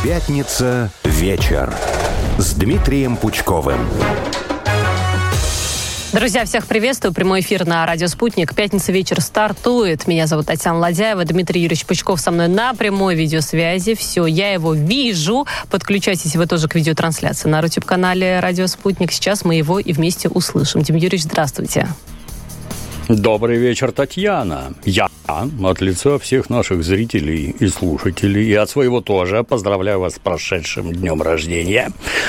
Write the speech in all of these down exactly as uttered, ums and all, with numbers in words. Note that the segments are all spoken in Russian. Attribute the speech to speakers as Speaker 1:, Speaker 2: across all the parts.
Speaker 1: Пятница вечер с Дмитрием Пучковым.
Speaker 2: Друзья, всех приветствую. Прямой эфир на радио «Спутник». Пятница вечер стартует. Меня зовут Татьяна Ладяева. Дмитрий Юрьевич Пучков со мной на прямой видеосвязи. Все, я его вижу. Подключайтесь вы тоже к видеотрансляции на YouTube-канале «Радио Спутник». Сейчас мы его и вместе услышим. Дим Юрьевич, здравствуйте.
Speaker 3: Добрый вечер, Татьяна. Я от лица всех наших зрителей и слушателей, и от своего тоже поздравляю вас с прошедшим днем рождения.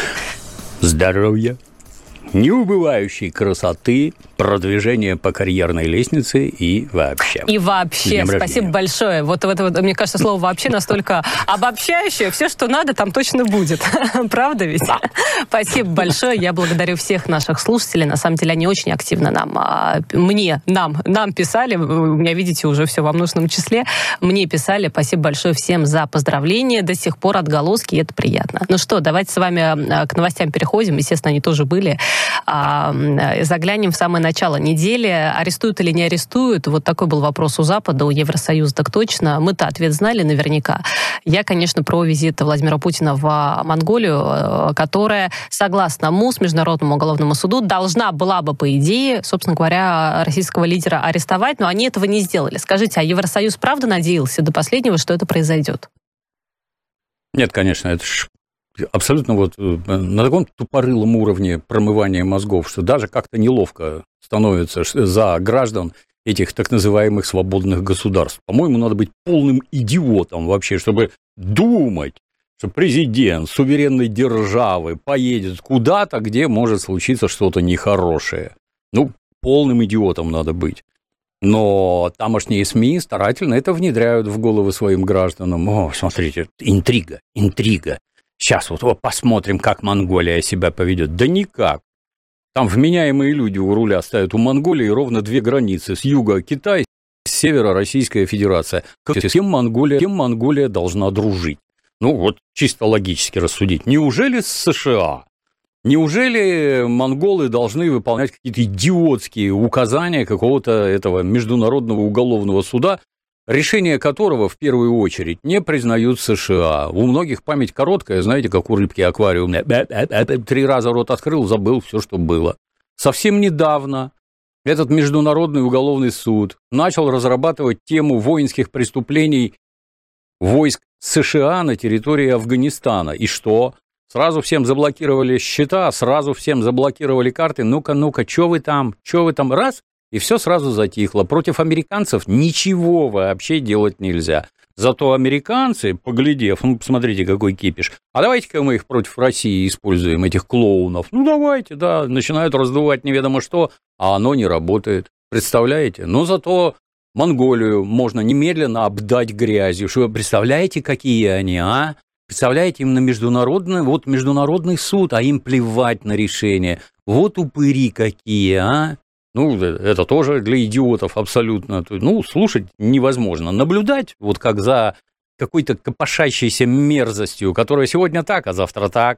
Speaker 3: Здоровья, неубывающей красоты, продвижения по карьерной лестнице и вообще.
Speaker 2: И вообще, спасибо большое. Вот, вот, вот, мне кажется, слово «вообще» настолько обобщающее. Все, что надо, там точно будет. Правда ведь? Да. Спасибо большое. Я благодарю всех наших слушателей. На самом деле, они очень активно нам, мне, нам, нам писали. У меня, видите, уже все во множественном числе. Мне писали. Спасибо большое всем за поздравления. До сих пор отголоски, и это приятно. Ну что, давайте с вами к новостям переходим. Естественно, они тоже были. Заглянем в самое начало недели. Арестуют или не арестуют? Вот такой был вопрос у Запада, у Евросоюза, так точно. Мы-то ответ знали наверняка. Я, конечно, про визит Владимира Путина в Монголию, которая, согласно МУС, Международному уголовному суду, должна была бы, по идее, собственно говоря, российского лидера арестовать, но они этого не сделали. Скажите, а Евросоюз правда надеялся до последнего, что это произойдет?
Speaker 3: Нет, конечно, это ж абсолютно вот на таком тупорылом уровне промывания мозгов, что даже как-то неловко становится за граждан этих так называемых свободных государств. По-моему, надо быть полным идиотом вообще, чтобы думать, что президент суверенной державы поедет куда-то, где может случиться что-то нехорошее. Ну, полным идиотом надо быть. Но тамошние СМИ старательно это внедряют в головы своим гражданам. О, смотрите, интрига, интрига. Сейчас вот, вот посмотрим, как Монголия себя поведет. Да никак. Там вменяемые люди у руля стоят у Монголии ровно две границы. С юга Китай, с севера Российская Федерация. С кем Монголия, с кем Монголия должна дружить? Ну вот чисто логически рассудить. Неужели с США? Неужели монголы должны выполнять какие-то идиотские указания какого-то этого международного уголовного суда, решение которого, в первую очередь, не признают США? У многих память короткая, знаете, как у рыбки аквариумной. Три раза рот открыл, забыл все, что было. Совсем недавно этот Международный уголовный суд начал разрабатывать тему воинских преступлений войск США на территории Афганистана. И что? Сразу всем заблокировали счета, сразу всем заблокировали карты. Ну-ка, ну-ка, что вы там, что вы там? Раз, и все сразу затихло. Против американцев ничего вообще делать нельзя. Зато американцы, поглядев, ну, посмотрите, какой кипиш, а давайте-ка мы их против России используем, этих клоунов. Ну, давайте, да, начинают раздувать неведомо что, а оно не работает. Представляете? Но зато Монголию можно немедленно обдать грязью. Что вы представляете, какие они, а? Представляете, им на международный, вот международный суд, а им плевать на решение. Вот упыри какие, а? Ну, это тоже для идиотов абсолютно. Ну, слушать невозможно. Наблюдать, вот как за какой-то копошащейся мерзостью, которая сегодня так, а завтра так.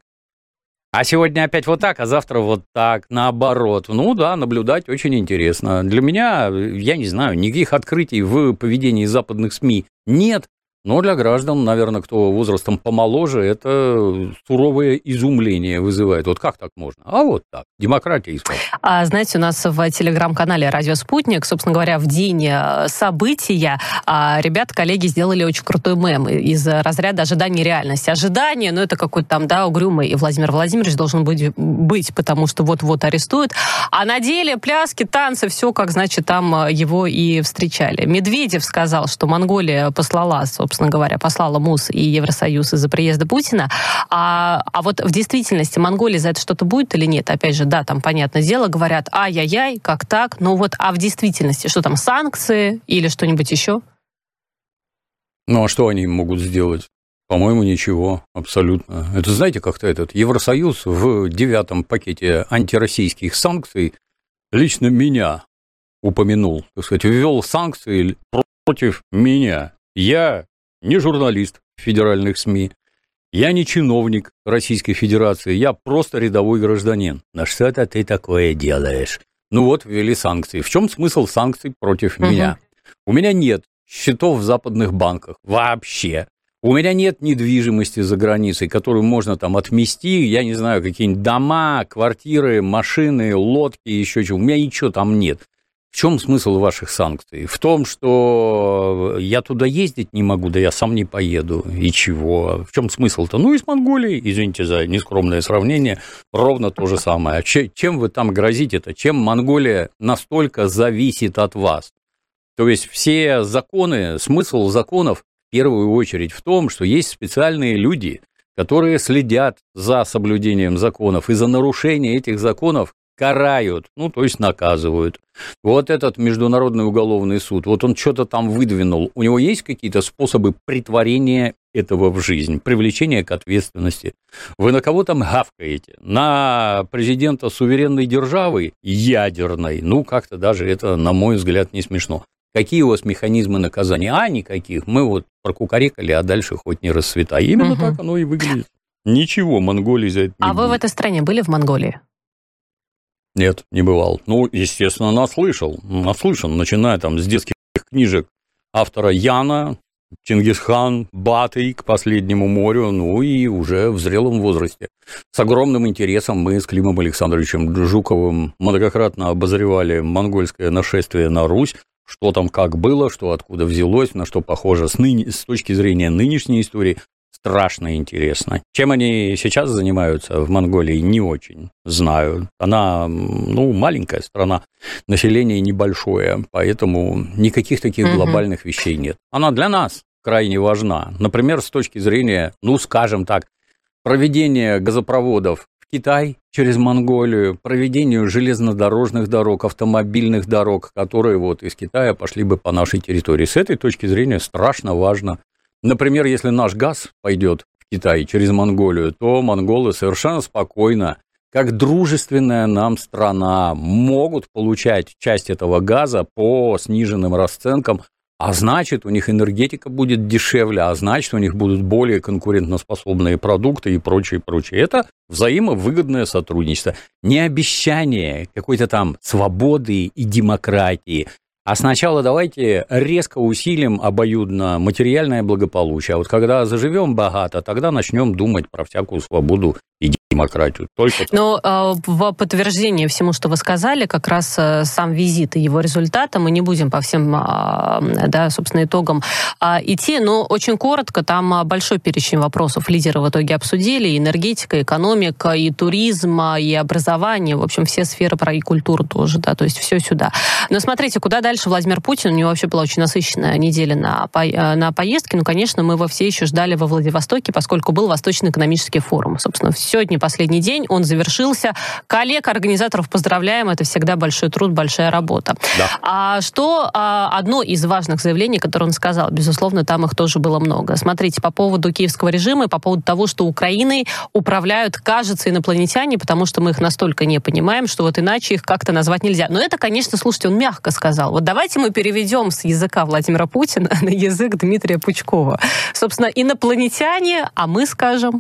Speaker 3: А сегодня опять вот так, а завтра вот так, наоборот. Ну да, наблюдать очень интересно. Для меня, я не знаю, никаких открытий в поведении западных СМИ нет. Но для граждан, наверное, кто возрастом помоложе, это суровое изумление вызывает. Вот как так можно? А вот так. Демократия и свобода.
Speaker 2: А, знаете, у нас в телеграм-канале «Радио Спутник», собственно говоря, в день события ребята, коллеги сделали очень крутой мем из разряда ожидания реальности. Ожидание, ну, это какой-то там, да, угрюмый Владимир Владимирович должен быть, быть, потому что вот-вот арестуют. А на деле пляски, танцы, все, как, значит, там его и встречали. Медведев сказал, что Монголия послала, собственно говоря, послала МУС и Евросоюз из-за приезда Путина. А, а вот в действительности Монголии за это что-то будет или нет? Опять же, да, там, понятное дело, говорят, ай-яй-яй, как так? Ну вот, а в действительности, что там, санкции или что-нибудь еще?
Speaker 3: Ну, а что они могут сделать? По-моему, ничего, абсолютно. Это, знаете, как-то этот Евросоюз в девятом пакете антироссийских санкций лично меня упомянул, так сказать, ввел санкции против меня. Я не журналист федеральных СМИ, я не чиновник Российской Федерации, я просто рядовой гражданин. На что это ты такое делаешь? Ну вот, ввели санкции. В чем смысл санкций против uh-huh. меня? У меня нет счетов в западных банках вообще. У меня нет недвижимости за границей, которую можно там отмести, я не знаю, какие-нибудь дома, квартиры, машины, лодки, еще чего. У меня ничего там нет. В чем смысл ваших санкций? В том, что я туда ездить не могу, да я сам не поеду. И чего? В чем смысл-то? Ну, и с Монголией, извините за нескромное сравнение, ровно то же самое. Чем вы там грозите-то? Чем Монголия настолько зависит от вас? То есть все законы, смысл законов в первую очередь в том, что есть специальные люди, которые следят за соблюдением законов, и за нарушение этих законов карают, ну, то есть наказывают. Вот этот Международный уголовный суд, вот он что-то там выдвинул. У него есть какие-то способы претворения этого в жизнь, привлечения к ответственности? Вы на кого там гавкаете? На президента суверенной державы, ядерной? Ну, как-то даже это, на мой взгляд, не смешно. Какие у вас механизмы наказания? А, никаких. Мы вот прокукарекали, а дальше хоть не расцветай. Именно угу. так оно и выглядит. Ничего, Монголии за это не
Speaker 2: А
Speaker 3: будет.
Speaker 2: вы в этой стране были, в Монголии?
Speaker 3: Нет, не бывал. Ну, естественно, наслышал. Наслышан, начиная там с детских книжек автора Яна, Чингисхан, Батый к последнему морю, ну и уже в зрелом возрасте. С огромным интересом мы с Климом Александровичем Жуковым многократно обозревали монгольское нашествие на Русь, что там как было, что откуда взялось, на что похоже с, ныне, с точки зрения нынешней истории. Страшно интересно. Чем они сейчас занимаются в Монголии, не очень знаю. Она, ну, маленькая страна, население небольшое, поэтому никаких таких глобальных угу. вещей нет. Она для нас крайне важна. Например, с точки зрения, ну, скажем так, проведения газопроводов в Китай через Монголию, проведению железнодорожных дорог, автомобильных дорог, которые вот из Китая пошли бы по нашей территории. С этой точки зрения страшно важно. Например, если наш газ пойдет в Китай через Монголию, то монголы совершенно спокойно, как дружественная нам страна, могут получать часть этого газа по сниженным расценкам, а значит, у них энергетика будет дешевле, а значит, у них будут более конкурентоспособные продукты и прочее, прочее. Это взаимовыгодное сотрудничество. Не обещание какой-то там свободы и демократии, а сначала давайте резко усилим обоюдно материальное благополучие. А вот когда заживем богато, тогда начнем думать про всякую свободу и демократию. Только
Speaker 2: Но э, в подтверждение всему, что вы сказали, как раз э, сам визит и его результаты, мы не будем по всем, э, да, собственно, итогам э, идти, но очень коротко, там большой перечень вопросов лидеры в итоге обсудили, и энергетика, и экономика, и туризм, и образование, в общем, все сферы, про и культуру тоже, да, то есть все сюда. Но смотрите, куда дальше Владимир Путин, у него вообще была очень насыщенная неделя на, по, на поездке, ну, конечно, мы его все еще ждали во Владивостоке, поскольку был Восточный экономический форум. Собственно, сегодня последний день, он завершился. Коллег, организаторов поздравляем, это всегда большой труд, большая работа. Да. А что а, одно из важных заявлений, которое он сказал, безусловно, там их тоже было много. Смотрите, по поводу киевского режима и по поводу того, что Украиной управляют, кажется, инопланетяне, потому что мы их настолько не понимаем, что вот иначе их как-то назвать нельзя. Но это, конечно, слушайте, он мягко сказал. Вот давайте мы переведем с языка Владимира Путина на язык Дмитрия Пучкова. Собственно, инопланетяне, а мы скажем...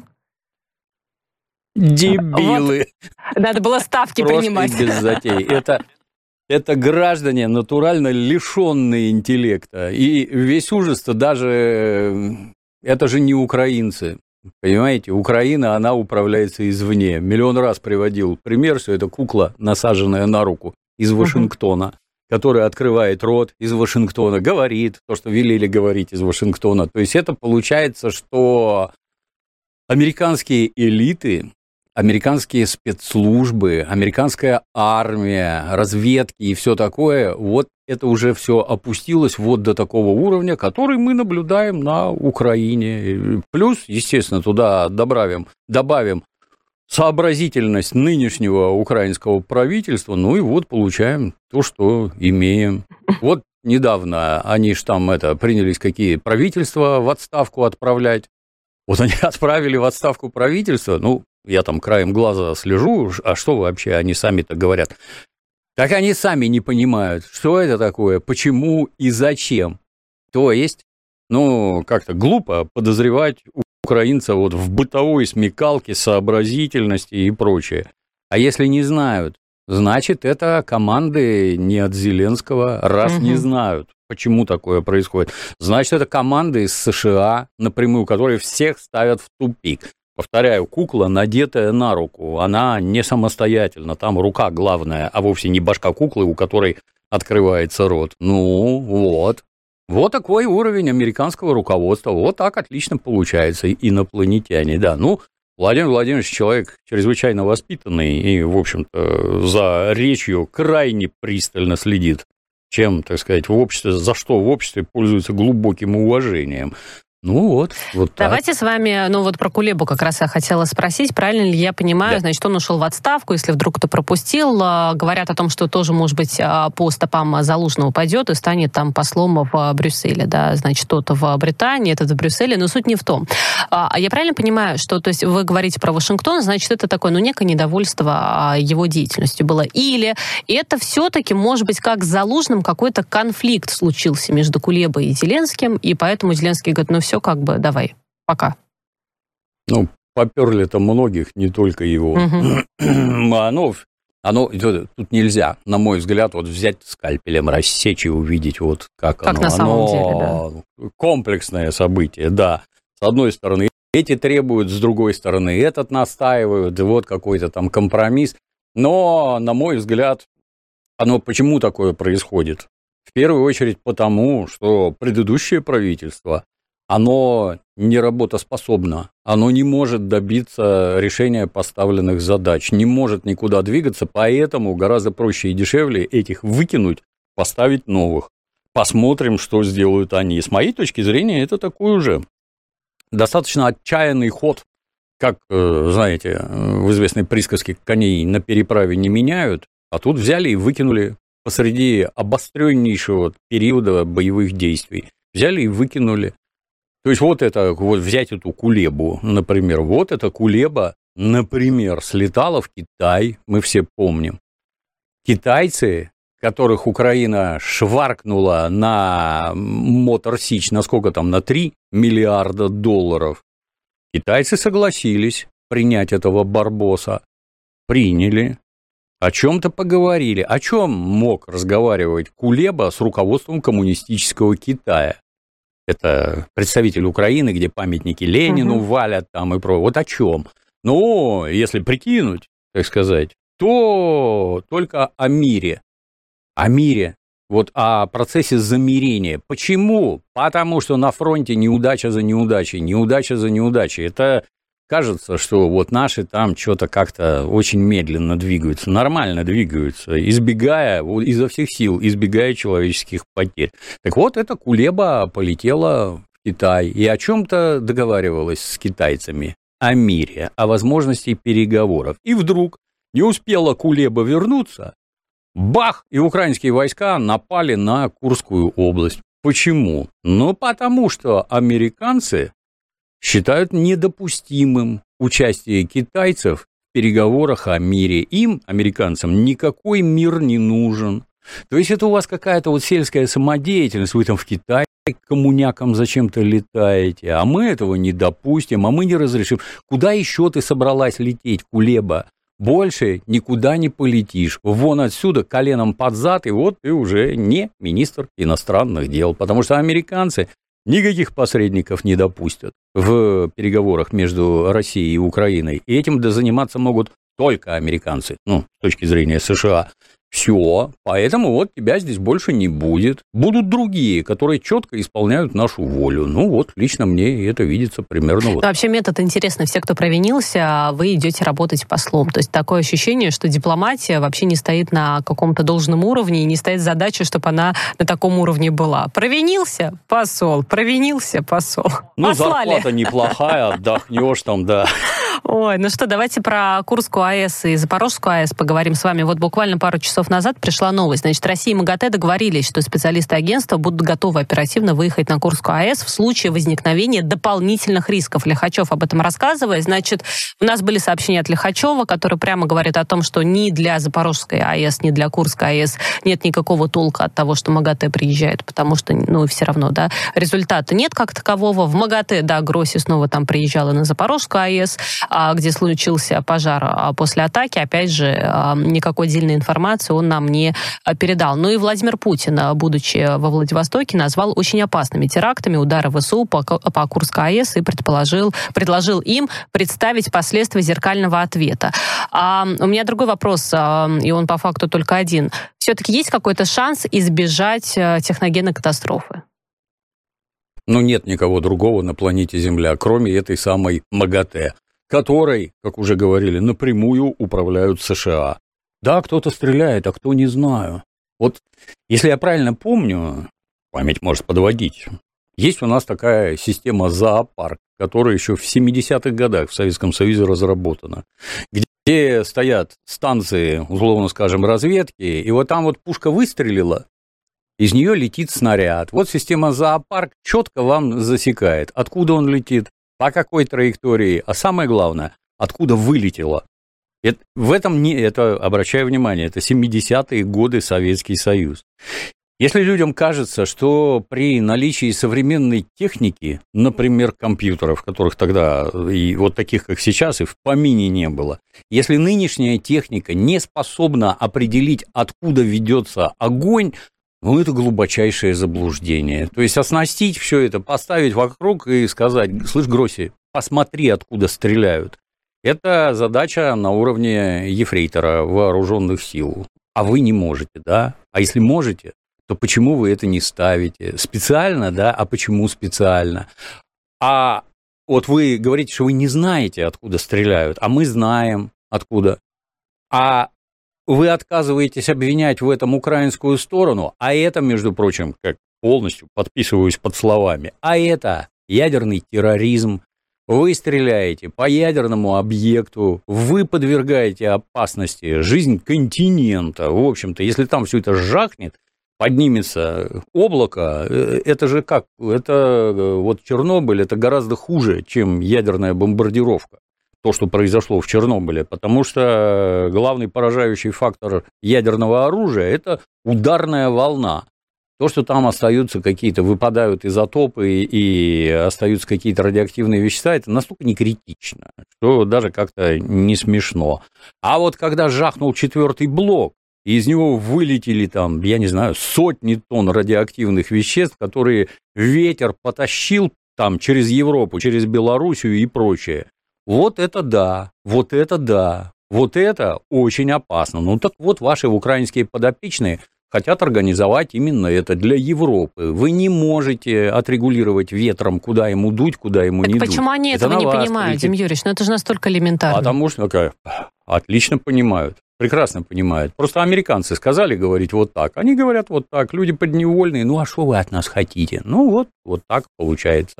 Speaker 3: Дебилы.
Speaker 2: Вот. Надо было ставки
Speaker 3: просто
Speaker 2: принимать.
Speaker 3: Без затей. Это, это граждане, натурально лишенные интеллекта. И весь ужас-то даже... Это же не украинцы. Понимаете, Украина, она управляется извне. Миллион раз приводил пример, что это кукла, насаженная на руку из Вашингтона, uh-huh. которая открывает рот из Вашингтона, говорит то, что велели говорить из Вашингтона. То есть это получается, что американские элиты, американские спецслужбы, американская армия, разведки и все такое, вот это уже все опустилось вот до такого уровня, который мы наблюдаем на Украине. Плюс, естественно, туда добавим, добавим сообразительность нынешнего украинского правительства, ну и вот получаем то, что имеем. Вот недавно они ж там это, принялись какие правительства в отставку отправлять. Вот они отправили в отставку правительство, ну, я там краем глаза слежу, а что вообще они сами-то говорят? Так они сами не понимают, что это такое, почему и зачем. То есть, ну, как-то глупо подозревать украинца вот в бытовой смекалке, сообразительности и прочее. А если не знают, значит, это команды не от Зеленского, раз угу. не знают. почему такое происходит? Значит, это команда из США напрямую, которые всех ставят в тупик. Повторяю, кукла, надетая на руку, она не самостоятельна, там рука главная, а вовсе не башка куклы, у которой открывается рот. Ну, вот. Вот такой уровень американского руководства. Вот так отлично получается, инопланетяне, да. Ну, Владимир Владимирович человек чрезвычайно воспитанный и, в общем-то, за речью крайне пристально следит, чем, так сказать, в обществе, за что в обществе пользуется глубоким уважением. Ну вот, вот так.
Speaker 2: Давайте с вами, ну вот про Кулебу как раз я хотела спросить, правильно ли я понимаю, да. Значит, он ушел в отставку, если вдруг кто пропустил, говорят о том, что тоже, может быть, по стопам Залужного пойдет и станет там послом в Брюсселе, да, значит, тот в Британии, этот в Брюсселе, но суть не в том. А я правильно понимаю, что, то есть, вы говорите про Вашингтон, значит, это такое, ну, некое недовольство его деятельностью было, или это все-таки, может быть, как с Залужным какой-то конфликт случился между Кулебой и Зеленским, и поэтому Зеленский говорит, ну, все, как бы, давай, пока.
Speaker 3: Ну, поперли-то многих, не только его. Угу. Оно, оно, тут нельзя, на мой взгляд, вот взять скальпелем, рассечь и увидеть, вот как, как оно.
Speaker 2: на самом
Speaker 3: оно
Speaker 2: деле, да.
Speaker 3: Комплексное событие, да. С одной стороны, эти требуют, с другой стороны, этот настаивают, вот какой-то там компромисс. Но, на мой взгляд, оно почему такое происходит? В первую очередь потому, что предыдущее правительство, оно не работоспособно, оно не может добиться решения поставленных задач, не может никуда двигаться, поэтому гораздо проще и дешевле этих выкинуть, поставить новых. Посмотрим, что сделают они. С моей точки зрения, это такой уже достаточно отчаянный ход, как, знаете, в известной присказке коней на переправе не меняют, а тут взяли и выкинули посреди обостреннейшего периода боевых действий. Взяли и выкинули. То есть вот это, вот взять эту Кулебу, например, вот эта Кулеба, например, слетала в Китай, мы все помним. Китайцы, которых Украина шваркнула на Мотор Сич, на сколько там, на три миллиарда долларов, китайцы согласились принять этого барбоса, приняли, о чем-то поговорили. О чем мог разговаривать Кулеба с руководством коммунистического Китая? Это представитель Украины, где памятники Ленину угу. валят там и про. Вот о чем? Ну, если прикинуть, так сказать, то только о мире. О мире. Вот о процессе замирения. Почему? Потому что на фронте неудача за неудачей, неудача за неудачей. Это кажется, что вот наши там что-то как-то очень медленно двигаются, нормально двигаются, избегая, изо всех сил, избегая человеческих потерь. Так вот, эта Кулеба полетела в Китай и о чем-то договаривалась с китайцами, о мире, о возможности переговоров. И вдруг не успела Кулеба вернуться, бах, и украинские войска напали на Курскую область. Почему? Ну, потому что американцы считают недопустимым участие китайцев в переговорах о мире. Им, американцам, никакой мир не нужен. То есть это у вас какая-то вот сельская самодеятельность, вы там в Китае к коммунякам зачем-то летаете, а мы этого не допустим, а мы не разрешим. Куда еще ты собралась лететь, Кулеба? Больше никуда не полетишь. Вон отсюда, коленом под зад, и вот ты уже не министр иностранных дел, потому что американцы никаких посредников не допустят в переговорах между Россией и Украиной. И этим заниматься могут только американцы, ну, с точки зрения США. Все, поэтому вот тебя здесь больше не будет. Будут другие, которые четко исполняют нашу волю. Ну вот, лично мне это видится примерно вот.
Speaker 2: Вообще метод интересный. Все, кто провинился, вы идете работать послом. То есть такое ощущение, что дипломатия вообще не стоит на каком-то должном уровне и не стоит задача, чтобы она на таком уровне была. Провинился — посол, провинился — посол.
Speaker 3: Ну,
Speaker 2: послали.
Speaker 3: Зарплата неплохая, отдохнешь там, да.
Speaker 2: Ой, ну что, давайте про Курскую АЭС и Запорожскую АЭС поговорим с вами. Вот буквально пару часов назад пришла новость. Значит, Россия и МАГАТЭ договорились, что специалисты агентства будут готовы оперативно выехать на Курскую АЭС в случае возникновения дополнительных рисков. Лихачев об этом рассказывает. Значит, у нас были сообщения от Лихачева, который прямо говорит о том, что ни для Запорожской АЭС, ни для Курской АЭС нет никакого толка от того, что МАГАТЭ приезжает, потому что, ну, все равно, да, результата нет как такового. В МАГАТЭ, да, Гросси снова там приезжала на Запорожскую АЭС. где случился пожар после атаки. Опять же, никакой отдельной информации он нам не передал. Ну и Владимир Путин, будучи во Владивостоке, назвал очень опасными терактами удары ВСУ по, по Курской АЭС и предположил, предложил им представить последствия зеркального ответа. А у меня другой вопрос, и он по факту только один. Все-таки есть какой-то шанс избежать техногенной катастрофы?
Speaker 3: Ну, нет никого другого на планете Земля, кроме этой самой МАГАТЭ, которой, как уже говорили, напрямую управляют США. Да, кто-то стреляет, а кто не знаю. Вот, если я правильно помню, память может подводить, есть у нас такая система зоопарк, которая еще в семидесятых годах в Советском Союзе разработана, где стоят станции, условно скажем, разведки, и вот там вот пушка выстрелила, из нее летит снаряд. Вот система зоопарк четко вам засекает, откуда он летит, по какой траектории, а самое главное, откуда вылетело. Это, в этом не, это, обращаю внимание, это семидесятые годы Советский Союз. Если людям кажется, что при наличии современной техники, например, компьютеров, которых тогда и вот таких, как сейчас, и в помине не было, если нынешняя техника не способна определить, откуда ведется огонь, ну, это глубочайшее заблуждение. То есть оснастить все это, поставить вокруг и сказать: слышь, Гросси, посмотри, откуда стреляют. Это задача на уровне ефрейтора вооруженных сил. А вы не можете, да? А если можете, то почему вы это не ставите? Специально, да? А почему специально? А вот вы говорите, что вы не знаете, откуда стреляют, а мы знаем, откуда. А вы отказываетесь обвинять в этом украинскую сторону, а это, между прочим, как полностью подписываюсь под словами, а это ядерный терроризм. Вы стреляете по ядерному объекту, вы подвергаете опасности жизнь континента. В общем-то, если там все это жахнет, поднимется облако, это же как? Это вот Чернобыль, это гораздо хуже, чем ядерная бомбардировка. То, что произошло в Чернобыле, потому что главный поражающий фактор ядерного оружия – это ударная волна. То, что там остаются какие-то, выпадают изотопы и остаются какие-то радиоактивные вещества, это настолько не критично, что даже как-то не смешно. А вот когда жахнул четвертый блок, и из него вылетели там, я не знаю, сотни тонн радиоактивных веществ, которые ветер потащил там через Европу, через Белоруссию и прочее. Вот это да, вот это да, вот это очень опасно. Ну так вот, ваши украинские подопечные хотят организовать именно это для Европы. Вы не можете отрегулировать ветром, куда ему дуть, куда ему
Speaker 2: так
Speaker 3: не дуть.
Speaker 2: Почему они
Speaker 3: это
Speaker 2: этого не понимают, Дим Юрьевич? Ну это же настолько элементарно.
Speaker 3: Потому что okay, отлично понимают, прекрасно понимают. Просто американцы сказали говорить вот так, они говорят вот так, люди подневольные, ну а что вы от нас хотите? Ну вот, вот так получается.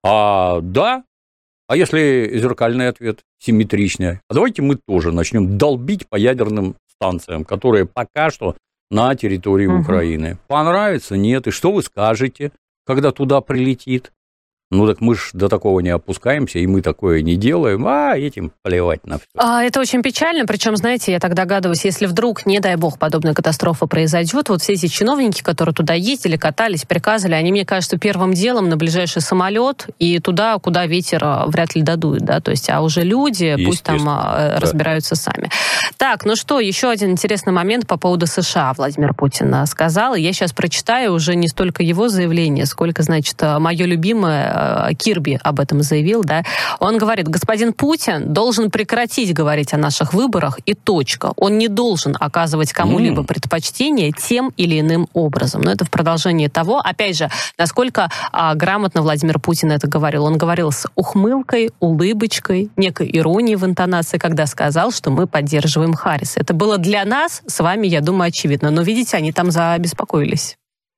Speaker 3: А да, а если зеркальный ответ симметричный, а давайте мы тоже начнем долбить по ядерным станциям, которые пока что на территории угу. Украины. Понравится? Нет. И что вы скажете, когда туда прилетит? Ну, так мы ж до такого не опускаемся, и мы такое не делаем, а этим плевать на все.
Speaker 2: А, это очень печально, причем, знаете, я так догадываюсь, если вдруг, не дай бог, подобная катастрофа произойдет, вот все эти чиновники, которые туда ездили, катались, приказывали, они, мне кажется, первым делом на ближайший самолет и туда, куда ветер вряд ли додует, да, то есть, а уже люди пусть там да. разбираются сами. Так, ну что, еще один интересный момент по поводу США Владимир Путин сказал, и я сейчас прочитаю уже не столько его заявление, сколько, значит, мое любимое Кирби об этом заявил, да. Он говорит: господин Путин должен прекратить говорить о наших выборах и точка. Он не должен оказывать кому-либо mm. предпочтение тем или иным образом. Но это в продолжении того, опять же, насколько а, грамотно Владимир Путин это говорил. Он говорил с ухмылкой, улыбочкой, некой иронией в интонации, когда сказал, что мы поддерживаем Харриса. Это было для нас с вами, я думаю, очевидно. Но, видите, они там забеспокоились.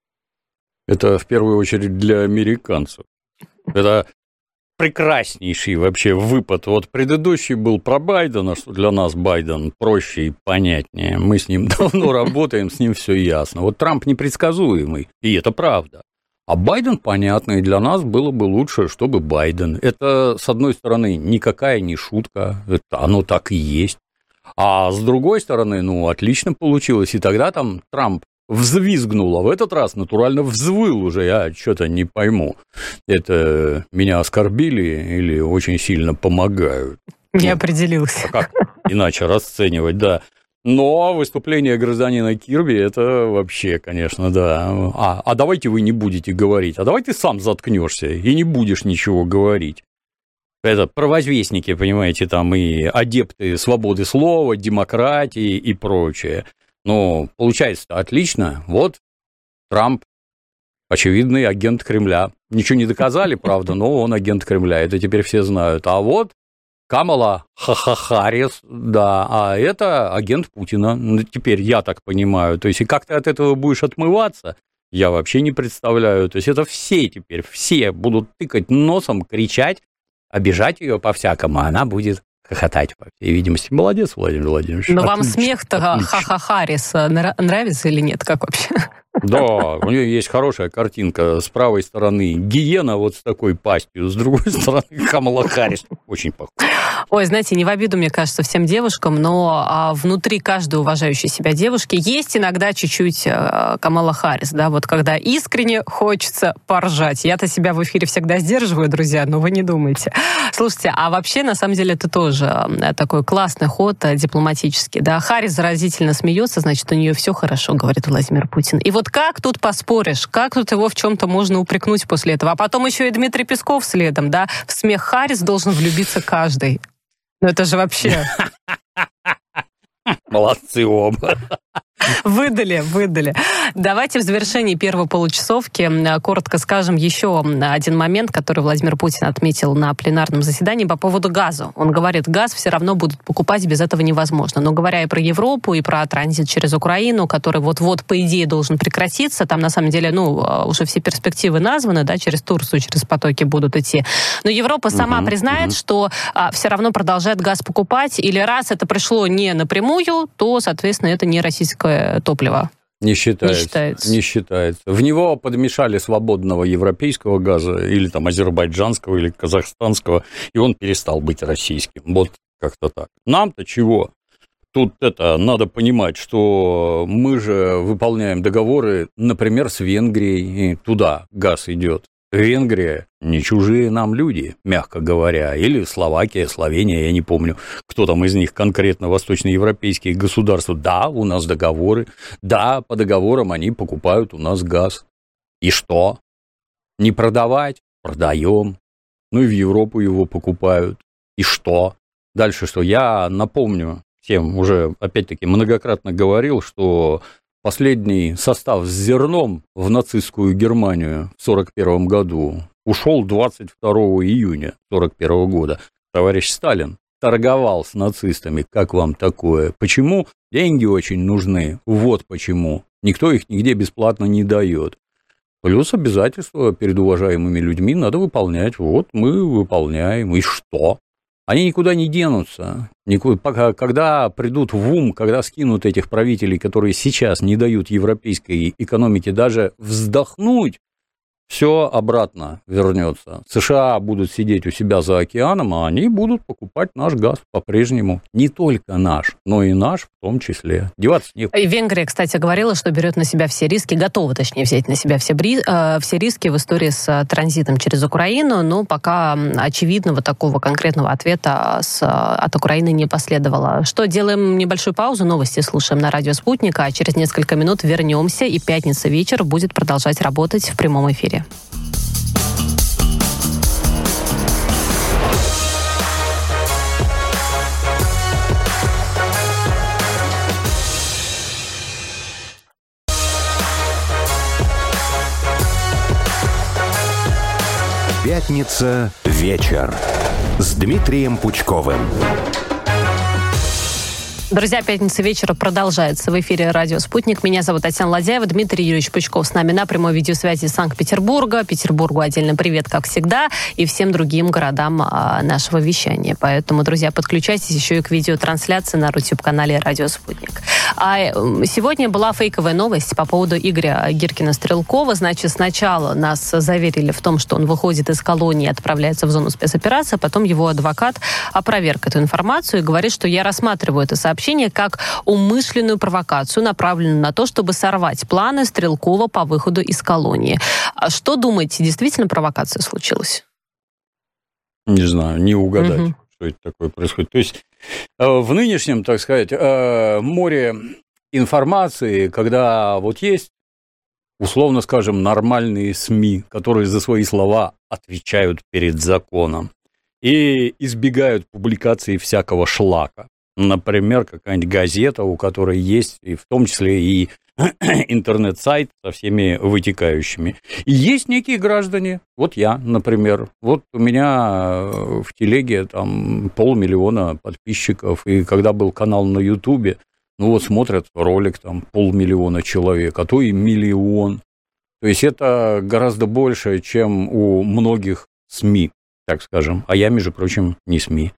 Speaker 3: Это в первую очередь для американцев. Это прекраснейший вообще выпад. Вот предыдущий был про Байдена, что для нас Байден проще и понятнее. Мы с ним давно работаем, с ним все ясно. Вот Трамп непредсказуемый, и это правда. А Байден понятный, и для нас было бы лучше, чтобы Байден. Это, с одной стороны, никакая не шутка, это оно так и есть. А с другой стороны, ну, отлично получилось. И тогда там Трамп взвизгнуло. В этот раз натурально взвыл уже. Я что-то не пойму. Это меня оскорбили или очень сильно помогают?
Speaker 2: Не
Speaker 3: ну,
Speaker 2: определился.
Speaker 3: А как иначе расценивать, да. Но выступление гражданина Кирби – это вообще, конечно, да. А, а давайте вы не будете говорить. А давай ты сам заткнешься и не будешь ничего говорить. Это провозвестники, понимаете, там и адепты свободы слова, демократии и прочее. Но получается-то отлично. Вот Трамп, очевидный агент Кремля. Ничего не доказали, правда, но он агент Кремля. Это теперь все знают. А вот Камала Харрис, да, а это агент Путина. Теперь я так понимаю. То есть и как ты от этого будешь отмываться, я вообще не представляю. То есть это все теперь, все будут тыкать носом, кричать, обижать ее по-всякому, а она будет хохотать, по всей видимости. Молодец, Владимир Владимирович.
Speaker 2: Но вам смех-то Ха-Ха-Харрис нравится или нет? Как вообще?
Speaker 3: Да, у нее есть хорошая картинка. С правой стороны гиена вот с такой пастью, с другой стороны Камала Харрис. Очень похоже.
Speaker 2: Ой, знаете, не в обиду, мне кажется, всем девушкам, но а, внутри каждой уважающей себя девушки есть иногда чуть-чуть а, Камала Харрис, да, вот когда искренне хочется поржать. Я-то себя в эфире всегда сдерживаю, друзья, но вы не думайте. Слушайте, а вообще, на самом деле, это тоже а, такой классный ход а, дипломатический, да. Харрис заразительно смеется, значит, у нее все хорошо, говорит Владимир Путин. И вот как тут поспоришь, как тут его в чем-то можно упрекнуть после этого? А потом еще и Дмитрий Песков следом, да, в смех Харрис должен влюбиться каждый. Ну это же вообще...
Speaker 3: Молодцы оба.
Speaker 2: Выдали, выдали. Давайте в завершении первой получасовки коротко скажем еще один момент, который Владимир Путин отметил на пленарном заседании по поводу газа. Он говорит, газ все равно будут покупать, без этого невозможно. Но говоря и про Европу, и про транзит через Украину, который вот-вот, по идее, должен прекратиться, там на самом деле, ну, уже все перспективы названы, да, через Турцию, через потоки будут идти. Но Европа сама угу, признает, угу. что а, все равно продолжает газ покупать, или раз это пришло не напрямую, то, соответственно, это не российское топливо.
Speaker 3: Не считается,
Speaker 2: не считается.
Speaker 3: Не считается. В него подмешали свободного европейского газа, или там азербайджанского, или казахстанского, и он перестал быть российским. Вот как-то так. Нам-то чего? Тут это надо понимать, что мы же выполняем договоры, например, с Венгрией, и туда газ идет. Венгрия не чужие нам люди, мягко говоря, или Словакия, Словения, я не помню, кто там из них конкретно, восточноевропейские государства. Да, у нас договоры, да, по договорам они покупают у нас газ. И что? Не продавать? Продаем. Ну и в Европу его покупают. И что? Дальше что? Я напомню всем, уже опять-таки многократно говорил, что последний состав с зерном в нацистскую Германию в сорок первом году ушел двадцать второго июня сорок первого года. Товарищ Сталин торговал с нацистами. Как вам такое? Почему? Деньги очень нужны. Вот почему. Никто их нигде бесплатно не дает. Плюс обязательства перед уважаемыми людьми надо выполнять. Вот мы выполняем. И что? Они никуда не денутся. Никуда, когда придут в ум, когда скинут этих правителей, которые сейчас не дают европейской экономике даже вздохнуть, все обратно вернется. США будут сидеть у себя за океаном, а они будут покупать наш газ по-прежнему. Не только наш, но и наш в том числе. Деваться некуда.
Speaker 2: И Венгрия, кстати, говорила, что берет на себя все риски, готова, точнее, взять на себя все, бри, э, все риски в истории с транзитом через Украину, но пока очевидного такого конкретного ответа с, от Украины не последовало. Что, делаем небольшую паузу, новости слушаем на радио «Спутник», а через несколько минут вернемся, и пятница вечер будет продолжать работать в прямом эфире.
Speaker 1: Пятница вечер с Дмитрием Пучковым.
Speaker 2: Друзья, пятница вечера продолжается в эфире радио «Спутник». Меня зовут Татьяна Ладяева, Дмитрий Юрьевич Пучков с нами на прямой видеосвязи из Санкт-Петербурга. Петербургу отдельный привет, как всегда, и всем другим городам а, нашего вещания. Поэтому, друзья, подключайтесь еще и к видеотрансляции на YouTube-канале «Радио Спутник». А сегодня была фейковая новость по поводу Игоря Гиркина-Стрелкова. Значит, сначала нас заверили в том, что он выходит из колонии и отправляется в зону спецоперации, а потом его адвокат опроверг эту информацию и говорит, что я рассматриваю это сообщение сообщение как умышленную провокацию, направленную на то, чтобы сорвать планы Стрелкова по выходу из колонии. Что думаете, действительно провокация случилась?
Speaker 3: Не знаю, не угадать, угу. что это такое происходит. То есть в нынешнем, так сказать, море информации, когда вот есть, условно скажем, нормальные СМИ, которые за свои слова отвечают перед законом и избегают публикации всякого шлака. Например, какая-нибудь газета, у которой есть, и в том числе и интернет-сайт со всеми вытекающими. И есть некие граждане, вот я, например, вот у меня в телеге там полмиллиона подписчиков, и когда был канал на Ютубе, ну вот смотрят ролик там полмиллиона человек, а то и миллион. То есть это гораздо больше, чем у многих СМИ, так скажем, а я, между прочим, не СМИ.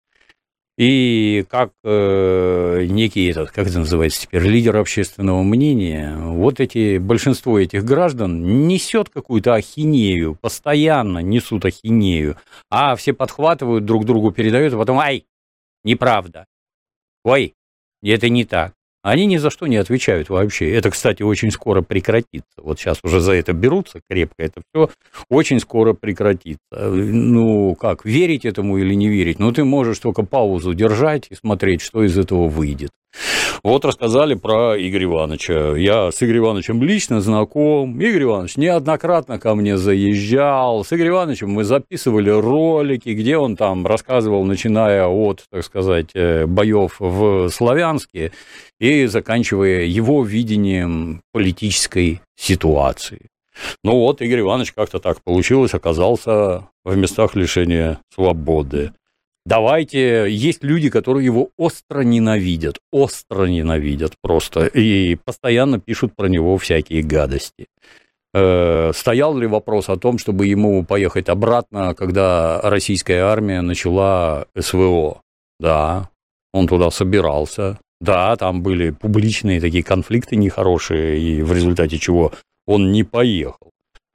Speaker 3: И как э, некий этот, как это называется теперь, лидер общественного мнения, вот эти, большинство этих граждан несет какую-то ахинею, постоянно несут ахинею, а все подхватывают, друг другу передают, а потом, ай, неправда, ой, это не так. Они ни за что не отвечают вообще. Это, кстати, очень скоро прекратится. Вот сейчас уже за это берутся крепко. Это все очень скоро прекратится. Ну, как, верить этому или не верить? Ну, ты можешь только паузу держать и смотреть, что из этого выйдет. Вот рассказали про Игоря Ивановича. Я с Игорем Ивановичем лично знаком. Игорь Иванович неоднократно ко мне заезжал. С Игорем Ивановичем мы записывали ролики, где он там рассказывал, начиная от, так сказать, боев в Славянске и заканчивая его видением политической ситуации. Ну вот, Игорь Иванович как-то так получилось, оказался в местах лишения свободы. Давайте, есть люди, которые его остро ненавидят, остро ненавидят просто, и постоянно пишут про него всякие гадости. Э, стоял ли вопрос о том, чтобы ему поехать обратно, когда российская армия начала СВО? Да, он туда собирался, да, там были публичные такие конфликты нехорошие, и в результате чего он не поехал.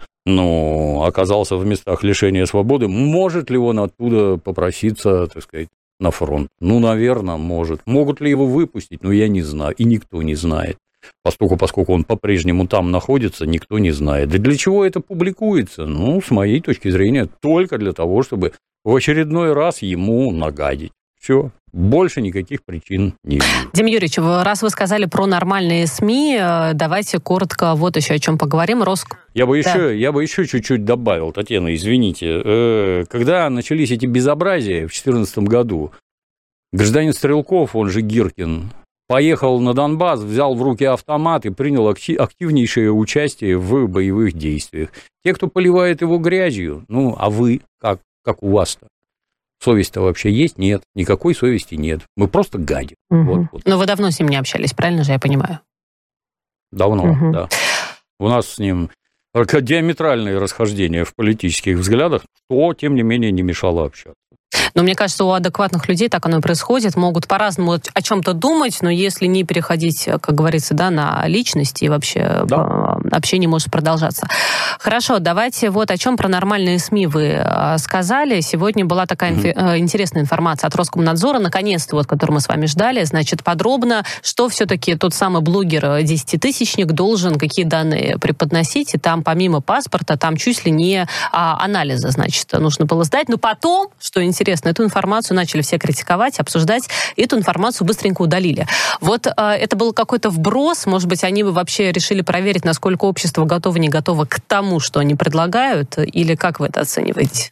Speaker 3: Но оказался в местах лишения свободы. Может ли он оттуда попроситься, так сказать, на фронт? Ну, наверное, может. Могут ли его выпустить? Ну, я не знаю. И никто не знает. Поскольку, поскольку он по-прежнему там находится, никто не знает. Да для чего это публикуется? Ну, с моей точки зрения, только для того, чтобы в очередной раз ему нагадить. Все. Больше никаких причин не вижу.
Speaker 2: Дим Юрьевич, раз вы сказали про нормальные СМИ, давайте коротко вот еще о чем поговорим. Роск...
Speaker 3: Я бы,
Speaker 2: да.
Speaker 3: еще, я бы еще чуть-чуть добавил, Татьяна, извините. Когда начались эти безобразия в две тысячи четырнадцатом году, гражданин Стрелков, он же Гиркин, поехал на Донбасс, взял в руки автомат и принял активнейшее участие в боевых действиях. Те, кто поливает его грязью, ну, а вы, как, как у вас-то? Совесть-то вообще есть? Нет. Никакой совести нет. Мы просто гадим.
Speaker 2: Угу.
Speaker 3: Вот, вот.
Speaker 2: Но вы давно с ним не общались, правильно же я понимаю?
Speaker 3: Давно,
Speaker 2: угу.
Speaker 3: да. У нас с ним диаметральные расхождения в политических взглядах, что, тем не менее, не мешало общаться.
Speaker 2: Но мне кажется, у адекватных людей так оно и происходит. Могут по-разному о чем-то думать, но если не переходить, как говорится, да, на личности, и вообще да. общение может продолжаться. Хорошо, давайте вот о чем про нормальные СМИ вы сказали. Сегодня была такая mm-hmm. инфи- интересная информация от Роскомнадзора, наконец-то, вот, которую мы с вами ждали. Значит, подробно, что все-таки тот самый блогер десятитысячник должен, какие данные преподносить. И там помимо паспорта, там чуть ли не а, анализа, значит, нужно было сдать. Но потом, что интересно, Интересно, эту информацию начали все критиковать, обсуждать, и эту информацию быстренько удалили. Вот э, это был какой-то вброс, может быть, они бы вообще решили проверить, насколько общество готово, не готово к тому, что они предлагают, или как вы это оцениваете?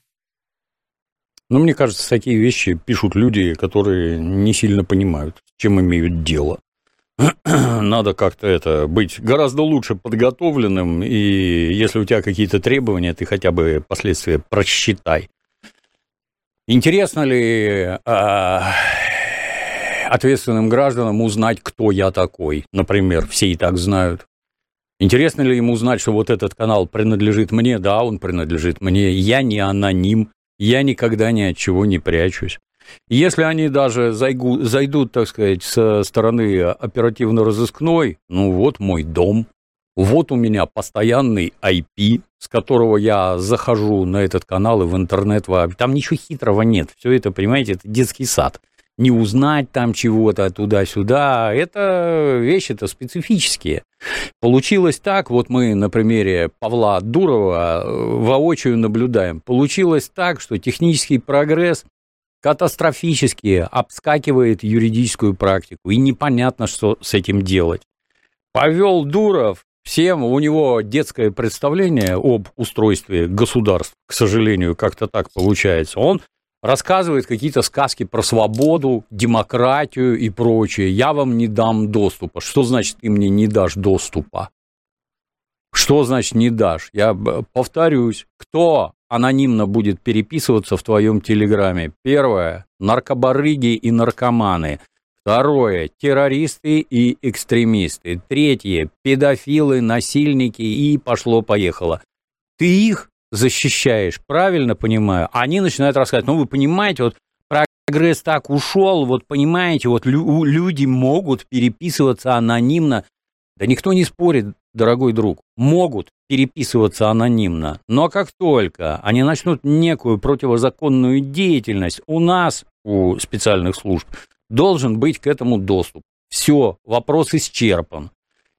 Speaker 3: Ну, мне кажется, такие вещи пишут люди, которые не сильно понимают, с чем имеют дело. Надо как-то это быть гораздо лучше подготовленным, и если у тебя какие-то требования, ты хотя бы последствия просчитай. Интересно ли э, ответственным гражданам узнать, кто я такой? Например, все и так знают. Интересно ли им узнать, что вот этот канал принадлежит мне? Да, он принадлежит мне. Я не аноним, я никогда ни от чего не прячусь. Если они даже зайгу, зайдут, так сказать, со стороны оперативно-розыскной, ну вот мой дом. Вот у меня постоянный ай пи, с которого я захожу на этот канал и в интернет. Там ничего хитрого нет. Все это, понимаете, это детский сад. не узнать там чего-то туда-сюда. Это вещи-то специфические. Получилось так, вот мы на примере Павла Дурова воочию наблюдаем, получилось так, что технический прогресс катастрофически обскакивает юридическую практику, и непонятно, что с этим делать. Повел Дуров, всем у него детское представление об устройстве государств, к сожалению, как-то так получается. Он рассказывает какие-то сказки про свободу, демократию и прочее. Я вам не дам доступа. Что значит, ты мне не дашь доступа? Что значит не дашь? Я повторюсь, кто анонимно будет переписываться в твоем телеграме? Первое – наркобарыги и наркоманы. Второе – террористы и экстремисты. Третье – педофилы, насильники и пошло-поехало. Ты их защищаешь, правильно понимаю? Они начинают рассказывать, ну вы понимаете, вот прогресс так ушел, вот понимаете, вот лю- люди могут переписываться анонимно. Да никто не спорит, дорогой друг, могут переписываться анонимно, но как только они начнут некую противозаконную деятельность, у нас, у специальных служб, должен быть к этому доступ. Все, вопрос исчерпан.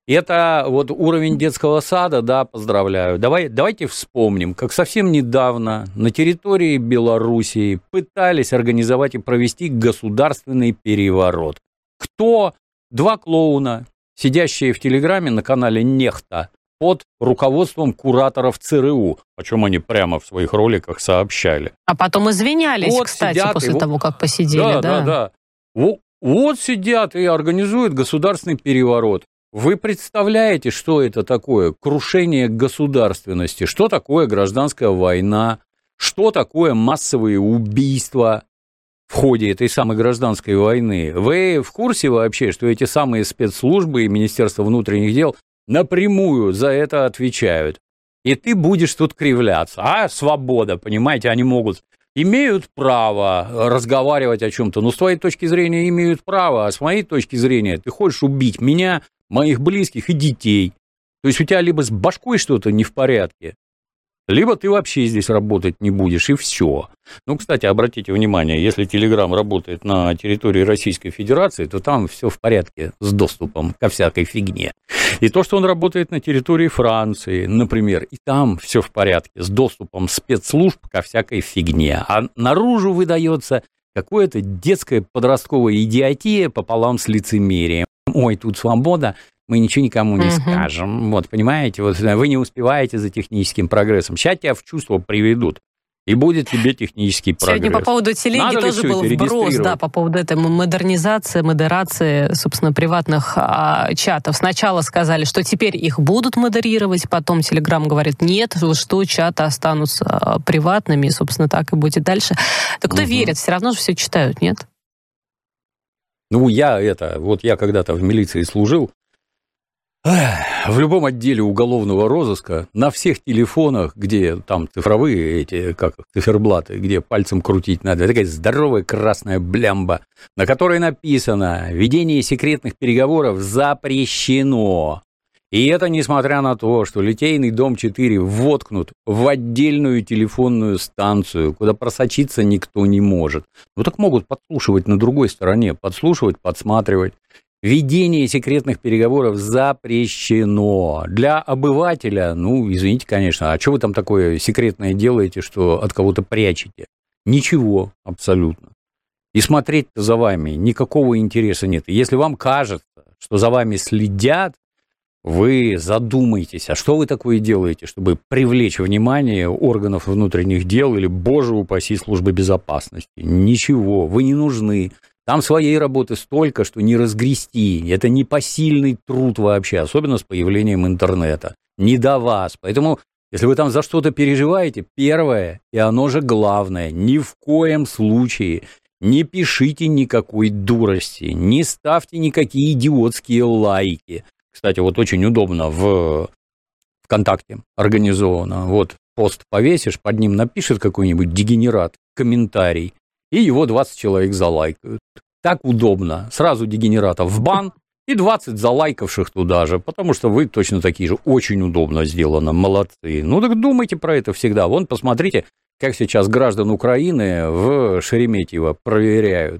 Speaker 3: Это вот уровень детского сада, да, поздравляю. Давай, давайте вспомним, как совсем недавно на территории Белоруссии пытались организовать и провести государственный переворот. Кто? Два клоуна, сидящие в Телеграме на канале «Нехта» под руководством кураторов ЦРУ, о чем они прямо в своих роликах сообщали.
Speaker 2: А потом извинялись, вот кстати, после вот, того, как посидели. Да, да, да. да. Вот, вот сидят и организуют государственный переворот. Вы представляете, что это такое? Крушение государственности, что такое гражданская война, что такое массовые убийства в ходе этой самой гражданской войны. Вы в курсе вообще, что эти самые спецслужбы и Министерство внутренних дел напрямую за это отвечают? И ты будешь тут кривляться. А свобода, понимаете, они могут, имеют право разговаривать о чем-то, но с твоей точки зрения имеют право, а с моей точки зрения ты хочешь убить меня, моих близких и детей. То есть у тебя либо с башкой что-то не в порядке, либо ты вообще здесь работать не будешь, и все. Ну, кстати, обратите внимание, если Telegram работает на территории Российской Федерации, то там все в порядке с доступом ко всякой фигне. И то, что он работает на территории Франции, например, и там все в порядке с доступом спецслужб ко всякой фигне. А наружу выдается какое-то детское подростковая идиотия пополам с лицемерием. Ой, тут свобода, мы ничего никому не uh-huh. скажем. Вот, понимаете, вот вы не успеваете за техническим прогрессом. Сейчас тебя в чувство приведут, и будет тебе технический прогресс. Сегодня по поводу телеги Надо тоже был вброс, да, по поводу этой модернизации, модерации, собственно, приватных а, чатов. Сначала сказали, что теперь их будут модерировать, потом Telegram говорит, нет, что чаты останутся а, приватными, и, собственно, так и будет дальше. Так кто uh-huh. верит? Все равно же все читают, нет?
Speaker 3: Ну, я это, вот я когда-то в милиции служил, в любом отделе уголовного розыска, на всех телефонах, где там цифровые эти, как циферблаты, где пальцем крутить надо, такая здоровая красная блямба, на которой написано «Ведение секретных переговоров запрещено». И это несмотря на то, что Литейный дом четыре воткнут в отдельную телефонную станцию, куда просочиться никто не может. Ну так могут подслушивать на другой стороне, подслушивать, подсматривать. Ведение секретных переговоров запрещено. Для обывателя, ну, извините, конечно, а что вы там такое секретное делаете, что от кого-то прячете? Ничего абсолютно. И смотреть-то за вами никакого интереса нет. И если вам кажется, что за вами следят, вы задумайтесь, а что вы такое делаете, чтобы привлечь внимание органов внутренних дел или, боже упаси, службы безопасности? Ничего, вы не нужны. Там своей работы столько, что не разгрести. Это непосильный труд вообще, особенно с появлением интернета. Не до вас. Поэтому, если вы там за что-то переживаете, первое, и оно же главное, ни в коем случае не пишите никакой дурости, не ставьте никакие идиотские лайки. Кстати, вот очень удобно в ВКонтакте организовано. Вот пост повесишь, под ним напишет какой-нибудь дегенерат комментарий, и его двадцать человек залайкают. Так удобно. Сразу дегенератов в бан и двадцать залайкавших туда же, потому что вы точно такие же. Очень удобно сделано. Молодцы. Ну так думайте про это всегда. Вон, посмотрите, как сейчас граждан Украины в Шереметьево проверяют.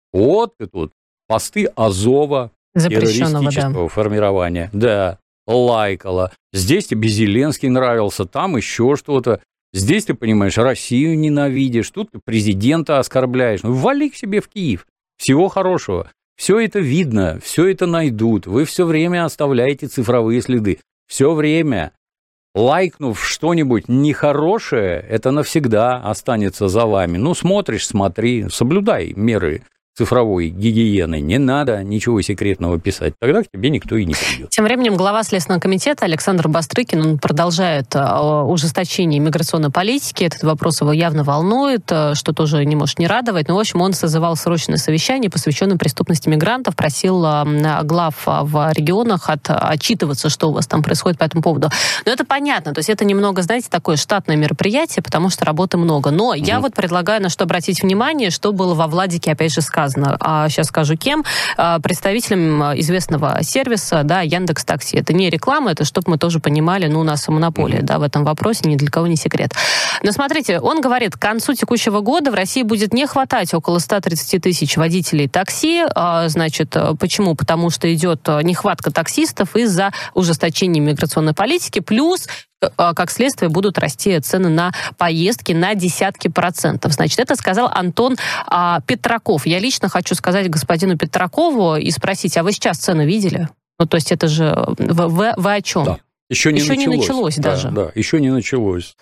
Speaker 3: Вот и тут посты Азова, террористического да. формирования, да, лайкала. Здесь тебе Зеленский нравился, там еще что-то. Здесь ты, понимаешь, Россию ненавидишь, тут ты президента оскорбляешь. Ну, вали к себе в Киев. Всего хорошего. Все это видно, все это найдут. Вы все время оставляете цифровые следы. Все время. Лайкнув что-нибудь нехорошее, это навсегда останется за вами. Ну, смотришь, смотри, соблюдай меры цифровой гигиены. Не надо ничего секретного писать. Тогда к тебе никто и не придет.
Speaker 2: Тем временем глава Следственного комитета Александр Бастрыкин, он продолжает ужесточение миграционной политики. Этот вопрос его явно волнует, что тоже не может не радовать. Но, в общем, он созывал срочное совещание, посвященное преступности мигрантов, просил глав в регионах от, отчитываться, что у вас там происходит по этому поводу. Но это понятно. То есть это немного, знаете, такое штатное мероприятие, потому что работы много. Но mm-hmm. я вот предлагаю на что обратить внимание, что было во Владике, опять же, сказано. А сейчас скажу кем. Представителем известного сервиса, да, Яндекс.Такси. Это не реклама, это чтобы мы тоже понимали, ну, у нас монополия, mm-hmm. да, в этом вопросе, ни для кого не секрет. Но смотрите, он говорит, к концу текущего года в России будет не хватать около сто тридцать тысяч водителей такси. Значит, почему? Потому что идет нехватка таксистов из-за ужесточения миграционной политики, плюс как следствие, будут расти цены на поездки на десятки процентов. Значит, это сказал Антон а, Петраков. Я лично хочу сказать господину Петракову и спросить, а вы сейчас цены видели? Ну, то есть это же... Вы, вы, вы о чем?
Speaker 3: Да. Еще не
Speaker 2: еще
Speaker 3: началось.
Speaker 2: не началось
Speaker 3: да,
Speaker 2: даже.
Speaker 3: Да, еще не началось.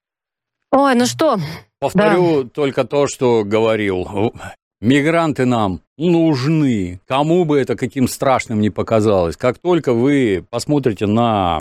Speaker 2: Ой, ну что?
Speaker 3: Повторю
Speaker 2: да.
Speaker 3: только то, что говорил. Мигранты нам нужны. Кому бы это каким страшным ни показалось. Как только вы посмотрите на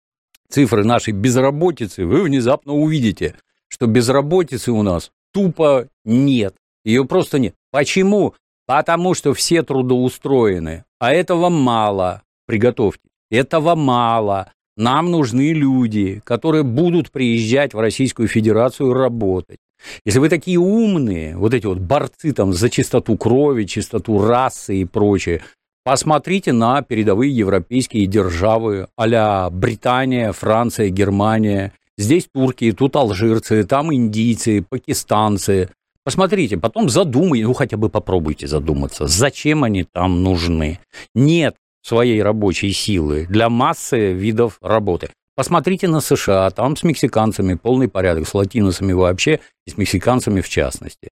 Speaker 3: цифры нашей безработицы, вы внезапно увидите, что безработицы у нас тупо нет. Ее просто нет. Почему? Потому что все трудоустроены. А этого мало. Приготовьте. Этого мало. Нам нужны люди, которые будут приезжать в Российскую Федерацию работать. Если вы такие умные, вот эти вот борцы там за чистоту крови, чистоту расы и прочее, посмотрите на передовые европейские державы, а-ля Британия, Франция, Германия. Здесь турки, тут алжирцы, там индийцы, пакистанцы. Посмотрите, потом задумайте, ну хотя бы попробуйте задуматься, зачем они там нужны. Нет своей рабочей силы для массы видов работы. Посмотрите на США, там с мексиканцами полный порядок, с латиносами вообще и с мексиканцами в частности.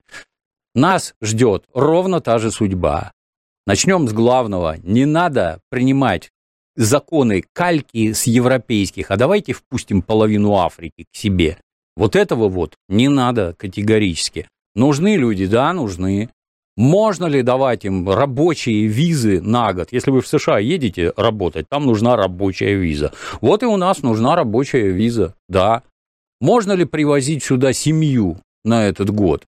Speaker 3: Нас ждет ровно та же судьба. Начнем с главного. Не надо принимать законы кальки с европейских, а давайте впустим половину Африки к себе. Вот этого вот не надо категорически. Нужны люди? Да, нужны. Можно ли давать им рабочие визы на год? Если вы в США едете работать, там нужна рабочая виза. Вот и у нас нужна рабочая виза, да. Можно ли привозить сюда семью на этот год?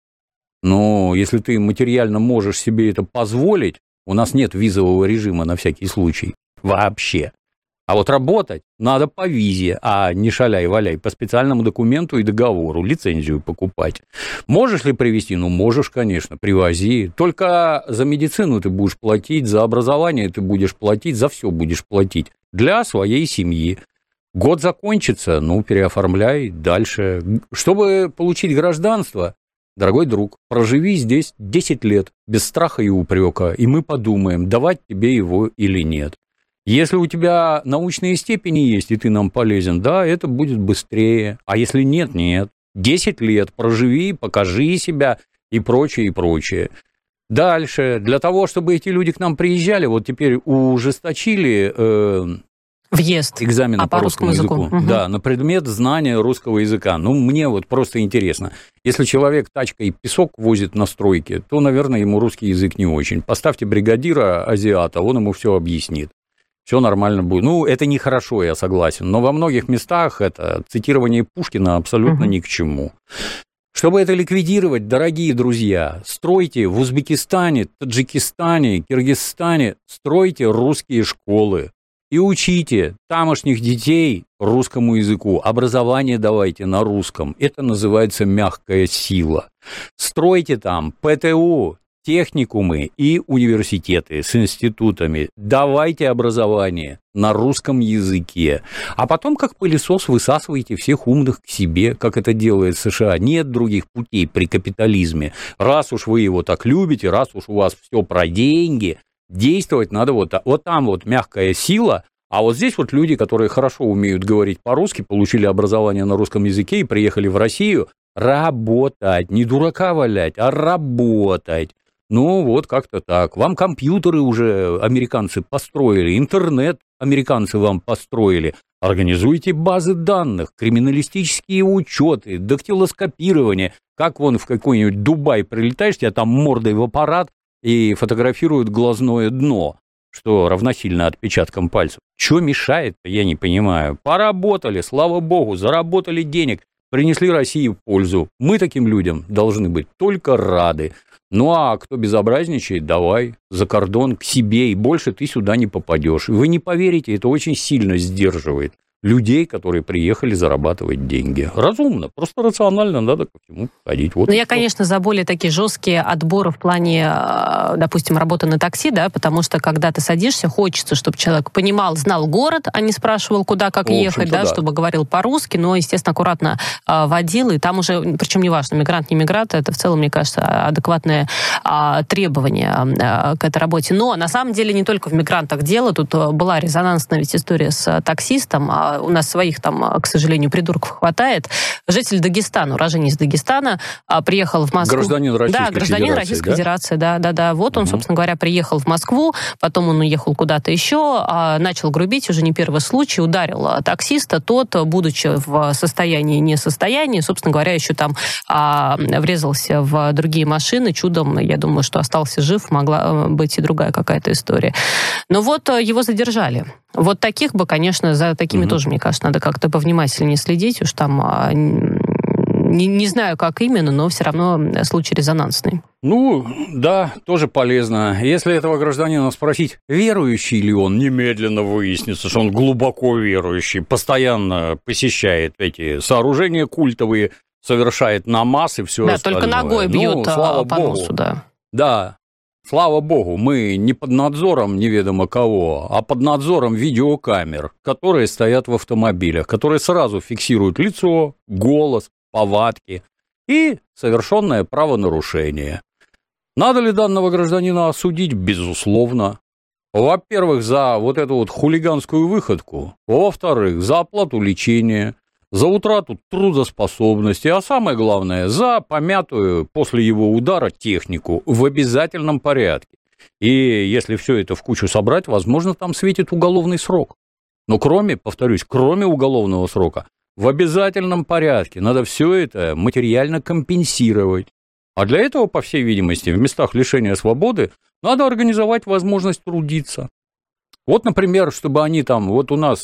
Speaker 3: Ну, если ты материально можешь себе это позволить, у нас нет визового режима на всякий случай вообще. А вот работать надо по визе, а не шаляй-валяй, по специальному документу и договору, лицензию покупать. Можешь ли привезти? Ну, можешь, конечно, привози. Только за медицину ты будешь платить, за образование ты будешь платить, за все будешь платить для своей семьи. Год закончится, ну, переоформляй дальше. Чтобы получить гражданство, дорогой друг, проживи здесь десять лет без страха и упрека, и мы подумаем, давать тебе его или нет. Если у тебя научные степени есть, и ты нам полезен, да, это будет быстрее. А если нет, нет. десять лет проживи, покажи себя и прочее, и прочее. Дальше. Для того, чтобы эти люди к нам приезжали, вот теперь ужесточили э,
Speaker 2: въезд.
Speaker 3: Экзамены
Speaker 2: а
Speaker 3: по, по русскому языку. языку. Угу. Да, на предмет знания русского языка. Ну, мне вот просто интересно. Если человек тачкой песок возит на стройке, то, наверное, ему русский язык не очень. Поставьте бригадира азиата, он ему все объяснит. Все нормально будет. Ну, это нехорошо, я согласен. Но во многих местах это цитирование Пушкина абсолютно угу. ни к чему. Чтобы это ликвидировать, дорогие друзья, стройте в Узбекистане, Таджикистане, Киргизстане, стройте русские школы и учите тамошних детей русскому языку. Образование давайте на русском. Это называется мягкая сила. Стройте там ПТУ, техникумы и университеты с институтами. Давайте образование на русском языке. А потом, как пылесос, высасывайте всех умных к себе, как это делает США. Нет других путей при капитализме. Раз уж вы его так любите, раз уж у вас все про деньги, действовать надо вот так. Вот там вот мягкая сила, а вот здесь вот люди, которые хорошо умеют говорить по-русски, получили образование на русском языке и приехали в Россию работать. Не дурака валять, а работать. Ну, вот как-то так. Вам компьютеры уже американцы построили, интернет американцы вам построили. Организуйте базы данных, криминалистические учеты, дактилоскопирование. Как вон в какой-нибудь Дубай прилетаешь, тебя там мордой в аппарат и фотографируют глазное дно, что равносильно отпечаткам пальцев. Что мешает-то, я не понимаю. Поработали, слава богу, заработали денег, принесли России пользу. Мы таким людям должны быть только рады. Ну, а кто безобразничает, давай за кордон к себе, и больше ты сюда не попадешь. Вы не поверите, это очень сильно сдерживает людей, которые приехали зарабатывать деньги. Разумно, просто рационально надо ко всему подходить. Вот.
Speaker 2: Ну, я, конечно, за более такие жесткие отборы в плане, допустим, работы на такси, да, потому что, когда ты садишься, хочется, чтобы человек понимал, знал город, а не спрашивал, куда, как ехать, да, да, чтобы говорил по-русски, но, естественно, аккуратно водил, и там уже, причем неважно, мигрант, не мигрант, это в целом, мне кажется, адекватное требование к этой работе. Но, на самом деле, не только в мигрантах дело, тут была резонансная ведь история с таксистом, у нас своих там, к сожалению, придурков хватает. Житель Дагестана, уроженец Дагестана, приехал в Москву.
Speaker 3: Гражданин Российской
Speaker 2: да, гражданин
Speaker 3: Федерации,
Speaker 2: Российской
Speaker 3: да?
Speaker 2: Федерации, да, да, да. Вот он, угу. собственно говоря, приехал в Москву, потом он уехал куда-то еще, начал грубить, уже не первый случай, ударил таксиста, тот, будучи в состоянии несостоянии, собственно говоря, еще там а, врезался в другие машины, чудом, я думаю, что остался жив, могла быть и другая какая-то история. Но вот его задержали. Вот таких бы, конечно, за такими угу. тоже, мне кажется, надо как-то повнимательнее следить, уж там не, не знаю, как именно, но все равно случай резонансный.
Speaker 3: Ну, да, тоже полезно. Если этого гражданина спросить, верующий ли он, немедленно выяснится, что он глубоко верующий, постоянно посещает эти сооружения культовые, совершает намаз и все
Speaker 2: да,
Speaker 3: остальное.
Speaker 2: Да, только ногой бьет ну,
Speaker 3: слава
Speaker 2: по
Speaker 3: Богу.
Speaker 2: носу, да.
Speaker 3: Да. Слава богу, мы не под надзором неведомо кого, а под надзором видеокамер, которые стоят в автомобилях, которые сразу фиксируют лицо, голос, повадки и совершенное правонарушение. Надо ли данного гражданина осудить? Безусловно. Во-первых, за вот эту вот хулиганскую выходку, во-вторых, за оплату лечения, за утрату трудоспособности, а самое главное, за помятую после его удара технику в обязательном порядке. И если все это в кучу собрать, возможно, там светит уголовный срок. Но кроме, повторюсь, кроме уголовного срока, в обязательном порядке надо все это материально компенсировать. А для этого, по всей видимости, в местах лишения свободы надо организовать возможность трудиться. Вот, например, чтобы они там, вот у нас...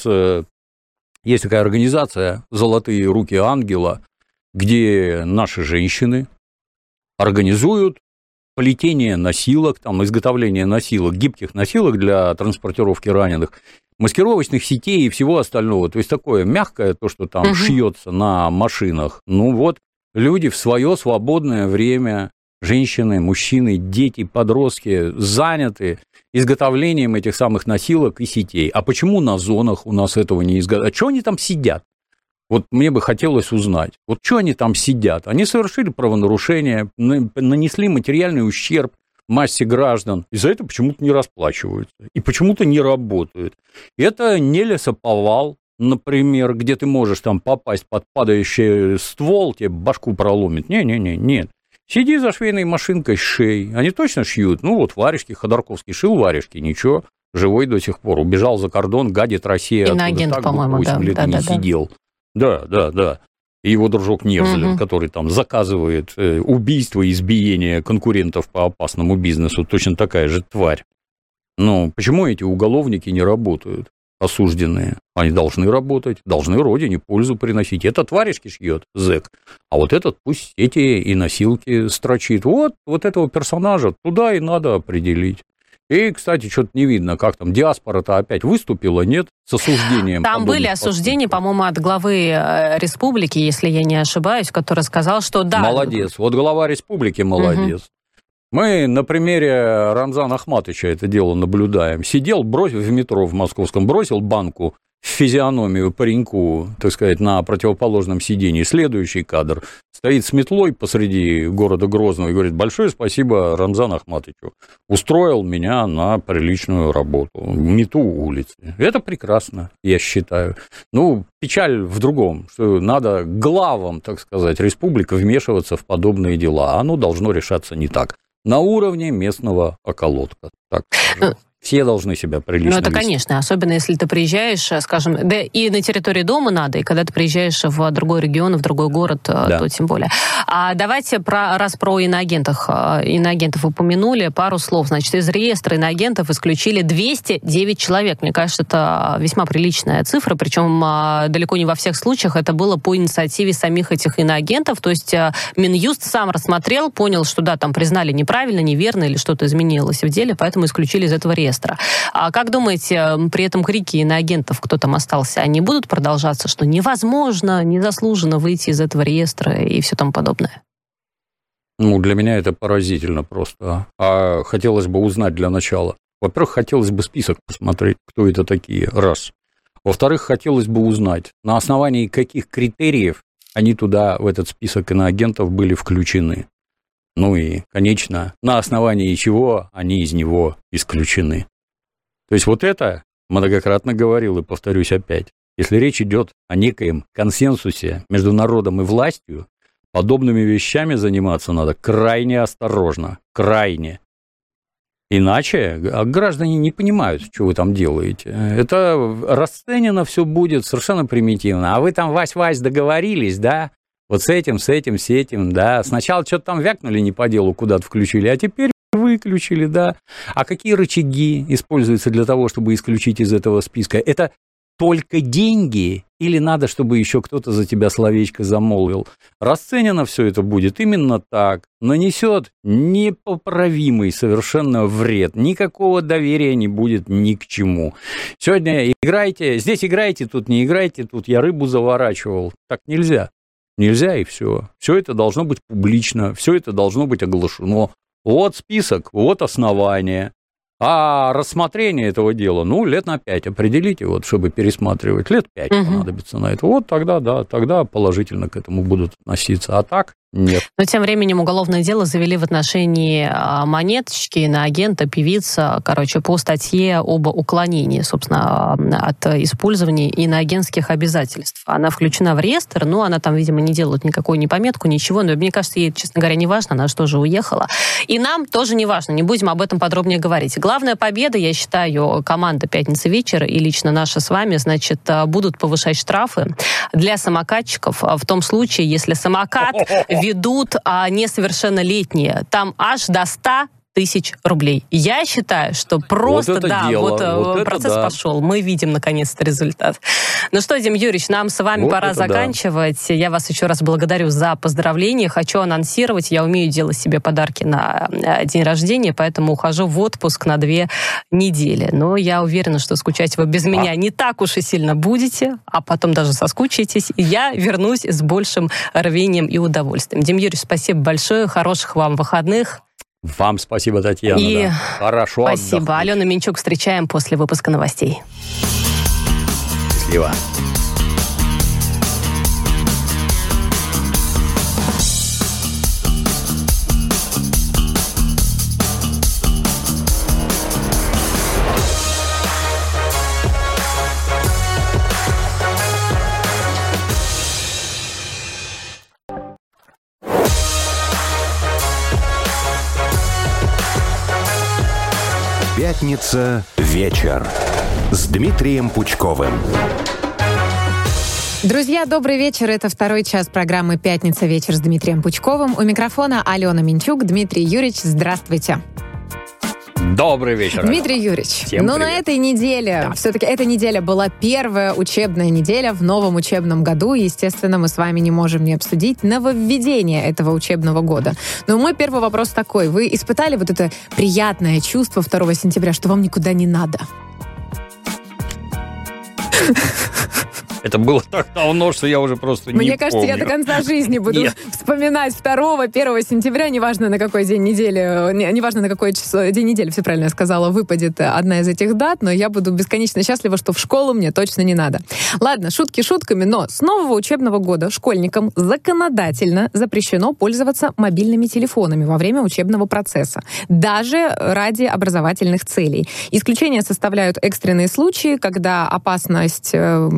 Speaker 3: Есть такая организация «Золотые руки ангела», где наши женщины организуют плетение носилок, там, изготовление носилок, гибких носилок для транспортировки раненых, маскировочных сетей и всего остального. То есть такое мягкое, то, что там угу. шьется на машинах. Ну вот, люди в свое свободное время, женщины, мужчины, дети, подростки заняты изготовлением этих самых носилок и сетей. А почему на зонах у нас этого не изготовляют? А что они там сидят? Вот мне бы хотелось узнать. Вот что они там сидят? Они совершили правонарушение, нанесли материальный ущерб массе граждан, и за это почему-то не расплачиваются, и почему-то не работают. Это не лесоповал, например, где ты можешь там попасть под падающий ствол, тебе башку проломит. Не-не-не, нет. Сиди за швейной машинкой, шей. Они точно шьют? Ну, вот варежки, Ходорковский шил варежки, ничего, живой до сих пор. Убежал за кордон, гадит Россия.
Speaker 2: Иноагент,
Speaker 3: так,
Speaker 2: по-моему,
Speaker 3: восемь
Speaker 2: да.
Speaker 3: лет
Speaker 2: да,
Speaker 3: не
Speaker 2: да,
Speaker 3: сидел. Да, да, да. И его дружок Невзлин, угу. который там заказывает убийство и избиение конкурентов по опасному бизнесу, точно такая же тварь. Ну, почему эти уголовники не работают? Осужденные. Они должны работать, должны родине пользу приносить. Этот варежки шьет, зэк, а вот этот пусть эти и носилки строчит. Вот, вот этого персонажа туда и надо определить. И, кстати, что-то не видно, как там диаспора-то опять выступила, нет, с осуждением.
Speaker 2: Там были осуждения, по-моему, от главы республики, если я не ошибаюсь, который сказал, что да.
Speaker 3: Молодец. Вот глава республики молодец. Угу. Мы на примере Рамзана Ахматовича это дело наблюдаем. Сидел, бросил в метро в московском, бросил банку в физиономию пареньку, так сказать, на противоположном сидении. Следующий кадр. Стоит с метлой посреди города Грозного и говорит: большое спасибо Рамзану Ахматовичу. Устроил меня на приличную работу. Мету улицы. Это прекрасно, я считаю. Ну, печаль в другом, что надо главам, так сказать, республик вмешиваться в подобные дела. Оно должно решаться не так. На уровне местного околотка. Так скажем. Все должны себя прилично
Speaker 2: Ну, это,
Speaker 3: вести.
Speaker 2: конечно, особенно если ты приезжаешь, скажем, да и на территории дома надо, и когда ты приезжаешь в другой регион, в другой город, да. то тем более. А давайте, про, раз про иноагентов, иноагентов упомянули, пару слов. Значит, из реестра иноагентов исключили двести девять человек. Мне кажется, это весьма приличная цифра, причем далеко не во всех случаях это было по инициативе самих этих иноагентов, то есть Минюст сам рассмотрел, понял, что да, там признали неправильно, неверно или что-то изменилось в деле, поэтому исключили из этого реестра. А как думаете, при этом крики иноагентов, кто там остался, они будут продолжаться, что невозможно, незаслуженно выйти из этого реестра и все тому подобное?
Speaker 3: Ну, для меня это поразительно просто. А хотелось бы узнать для начала. Во-первых, хотелось бы список посмотреть, кто это такие, раз. Во-вторых, хотелось бы узнать, на основании каких критериев они туда, в этот список иноагентов, были включены. Ну и, конечно, на основании чего они из него исключены. То есть вот это многократно говорил и повторюсь опять. Если речь идет о некоем консенсусе между народом и властью, подобными вещами заниматься надо крайне осторожно, крайне. Иначе граждане не понимают, что вы там делаете. Это расценено все будет совершенно примитивно. А вы там, Вась-Вась, договорились, да? Вот с этим, с этим, с этим, да. Сначала что-то там вякнули не по делу, куда-то включили, а теперь выключили, да. А какие рычаги используются для того, чтобы исключить из этого списка? Это только деньги или надо, чтобы еще кто-то за тебя словечко замолвил? Расценено все это будет именно так. Нанесет непоправимый совершенно вред. Никакого доверия не будет ни к чему. Сегодня играйте, здесь играйте, тут не играйте, тут я рыбу заворачивал. Так нельзя. Нельзя, и все. Все это должно быть публично, все это должно быть оглашено. Вот список, вот основание. А рассмотрение этого дела, ну, лет на пять определите, вот, чтобы пересматривать, лет пять угу. понадобится на это. Вот тогда, да, тогда положительно к этому будут относиться. А так нет.
Speaker 2: Но тем временем уголовное дело завели в отношении Монеточки, иноагента, певица, короче, по статье об уклонении, собственно, от использования иноагентских обязательств. Она включена в реестр, но она там, видимо, не делает никакую ни пометку, ничего. Но мне кажется, ей, честно говоря, не важно, она же тоже уехала. И нам тоже не важно, не будем об этом подробнее говорить. Главная победа, я считаю, команда «Пятница вечер» и лично наша с вами, значит, будут повышать штрафы для самокатчиков в том случае, если самокат ведут а, несовершеннолетние. Там аж до ста тысяч рублей. Я считаю, что просто,
Speaker 3: вот
Speaker 2: да,
Speaker 3: дело,
Speaker 2: вот,
Speaker 3: вот
Speaker 2: процесс
Speaker 3: да.
Speaker 2: пошел. Мы видим, наконец-то, результат. Ну что, Дим Юрьевич, нам с вами
Speaker 3: вот
Speaker 2: пора заканчивать. Да. Я вас еще раз благодарю за поздравления. Хочу анонсировать, я умею делать себе подарки на день рождения, поэтому ухожу в отпуск на две недели. Но я уверена, что скучать вы без а? меня не так уж и сильно будете, а потом даже соскучитесь. И я вернусь с большим рвением и удовольствием. Дим Юрьевич, спасибо большое. Хороших вам выходных.
Speaker 3: Вам спасибо, Татьяна.
Speaker 2: И
Speaker 3: да. Хорошо
Speaker 2: спасибо. Отдохнуть. Алену Минчук встречаем после выпуска новостей.
Speaker 3: Счастливо.
Speaker 1: Пятница вечер с Дмитрием Пучковым.
Speaker 4: Друзья, добрый вечер. Это второй час программы «Пятница вечер» с Дмитрием Пучковым. У микрофона Алена Минчук. Дмитрий Юрьевич, здравствуйте.
Speaker 3: Добрый вечер.
Speaker 4: Дмитрий Юрьевич,
Speaker 3: Всем
Speaker 4: ну
Speaker 3: привет.
Speaker 4: На этой неделе,
Speaker 3: да.
Speaker 4: все-таки эта неделя была первая учебная неделя в новом учебном году. Естественно, мы с вами не можем не обсудить нововведение этого учебного года. Но мой первый вопрос такой. Вы испытали вот это приятное чувство второго сентября, что вам никуда не надо?
Speaker 3: Это было так давно, что я уже просто не помню.
Speaker 4: Мне кажется, я до конца жизни буду Нет. вспоминать второго, первого сентября, неважно на какой день недели, неважно на какой число, день недели, все правильно я сказала, выпадет одна из этих дат, но я буду бесконечно счастлива, что в школу мне точно не надо. Ладно, шутки шутками, но с нового учебного года школьникам законодательно запрещено пользоваться мобильными телефонами во время учебного процесса, даже ради образовательных целей. Исключения составляют экстренные случаи, когда опасность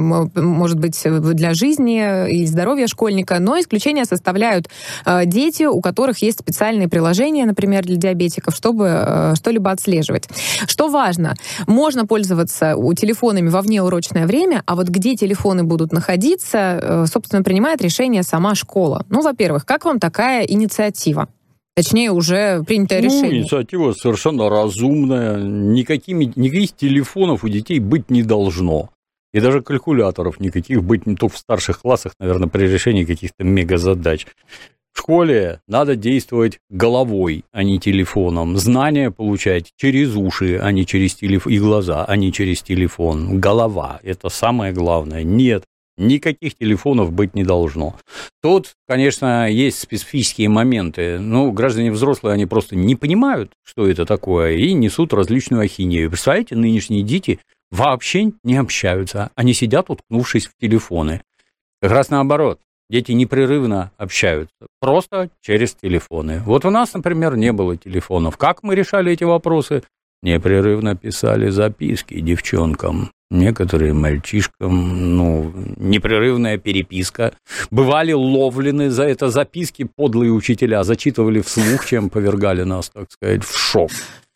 Speaker 4: может быть для жизни и здоровья школьника, но исключения составляют дети, у которых есть специальные приложения, например, для диабетиков, чтобы что-либо отслеживать. Что важно, можно пользоваться телефонами во внеурочное время, а вот где телефоны будут находиться, собственно, принимает решение сама школа. Ну, во-первых, как вам такая инициатива? Точнее, уже принятое
Speaker 3: ну,
Speaker 4: решение.
Speaker 3: Инициатива совершенно разумная. Никакими, никаких телефонов у детей быть не должно. И даже калькуляторов никаких быть не только в старших классах, наверное, при решении каких-то мегазадач. В школе надо действовать головой, а не телефоном. Знания получать через уши, а не через телефон, и глаза, а не через телефон. Голова – это самое главное. Нет, никаких телефонов быть не должно. Тут, конечно, есть специфические моменты. Ну, граждане взрослые, они просто не понимают, что это такое, и несут различную ахинею. Представляете, нынешние дети вообще не общаются. Они сидят, уткнувшись в телефоны. Как раз наоборот. Дети непрерывно общаются, просто через телефоны. Вот у нас, например, не было телефонов. Как мы решали эти вопросы? Непрерывно писали записки девчонкам, некоторые мальчишкам, ну, непрерывная переписка. Бывали ловлены за это записки подлые учителя, зачитывали вслух, чем повергали нас, так сказать, в шок.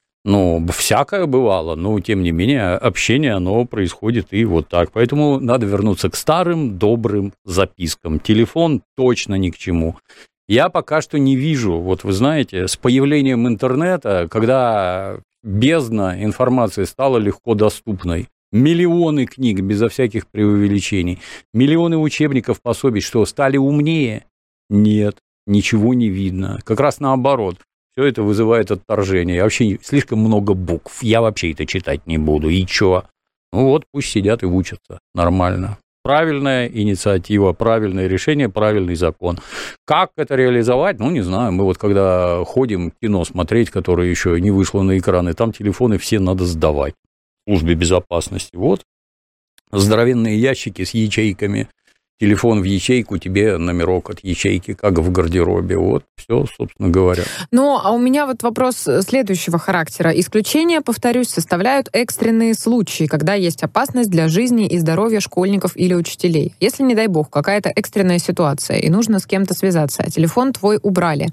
Speaker 3: Ну, всякое бывало, но, тем не менее, общение, оно происходит и вот так. Поэтому надо вернуться к старым добрым запискам. Телефон точно ни к чему. Я пока что не вижу, вот вы знаете, с появлением интернета, когда бездна информации стала легко доступной, миллионы книг безо всяких преувеличений, миллионы учебников, пособий, что, стали умнее? Нет, ничего не видно. Как раз наоборот. Все это вызывает отторжение. Я вообще слишком много букв. Я вообще это читать не буду. И чё? Ну вот, пусть сидят и учатся. Нормально. Правильная инициатива, правильное решение, правильный закон. Как это реализовать? Ну, не знаю. Мы вот когда ходим кино смотреть, которое еще не вышло на экраны, там телефоны все надо сдавать в службе безопасности. Вот. Здоровенные ящики с ячейками. Телефон в ячейку, тебе номерок от ячейки, как в гардеробе. Вот, все, собственно говоря.
Speaker 4: Ну, а у меня вот вопрос следующего характера. Исключения, повторюсь, составляют экстренные случаи, когда есть опасность для жизни и здоровья школьников или учителей. Если, не дай бог, какая-то экстренная ситуация, и нужно с кем-то связаться, а телефон твой убрали,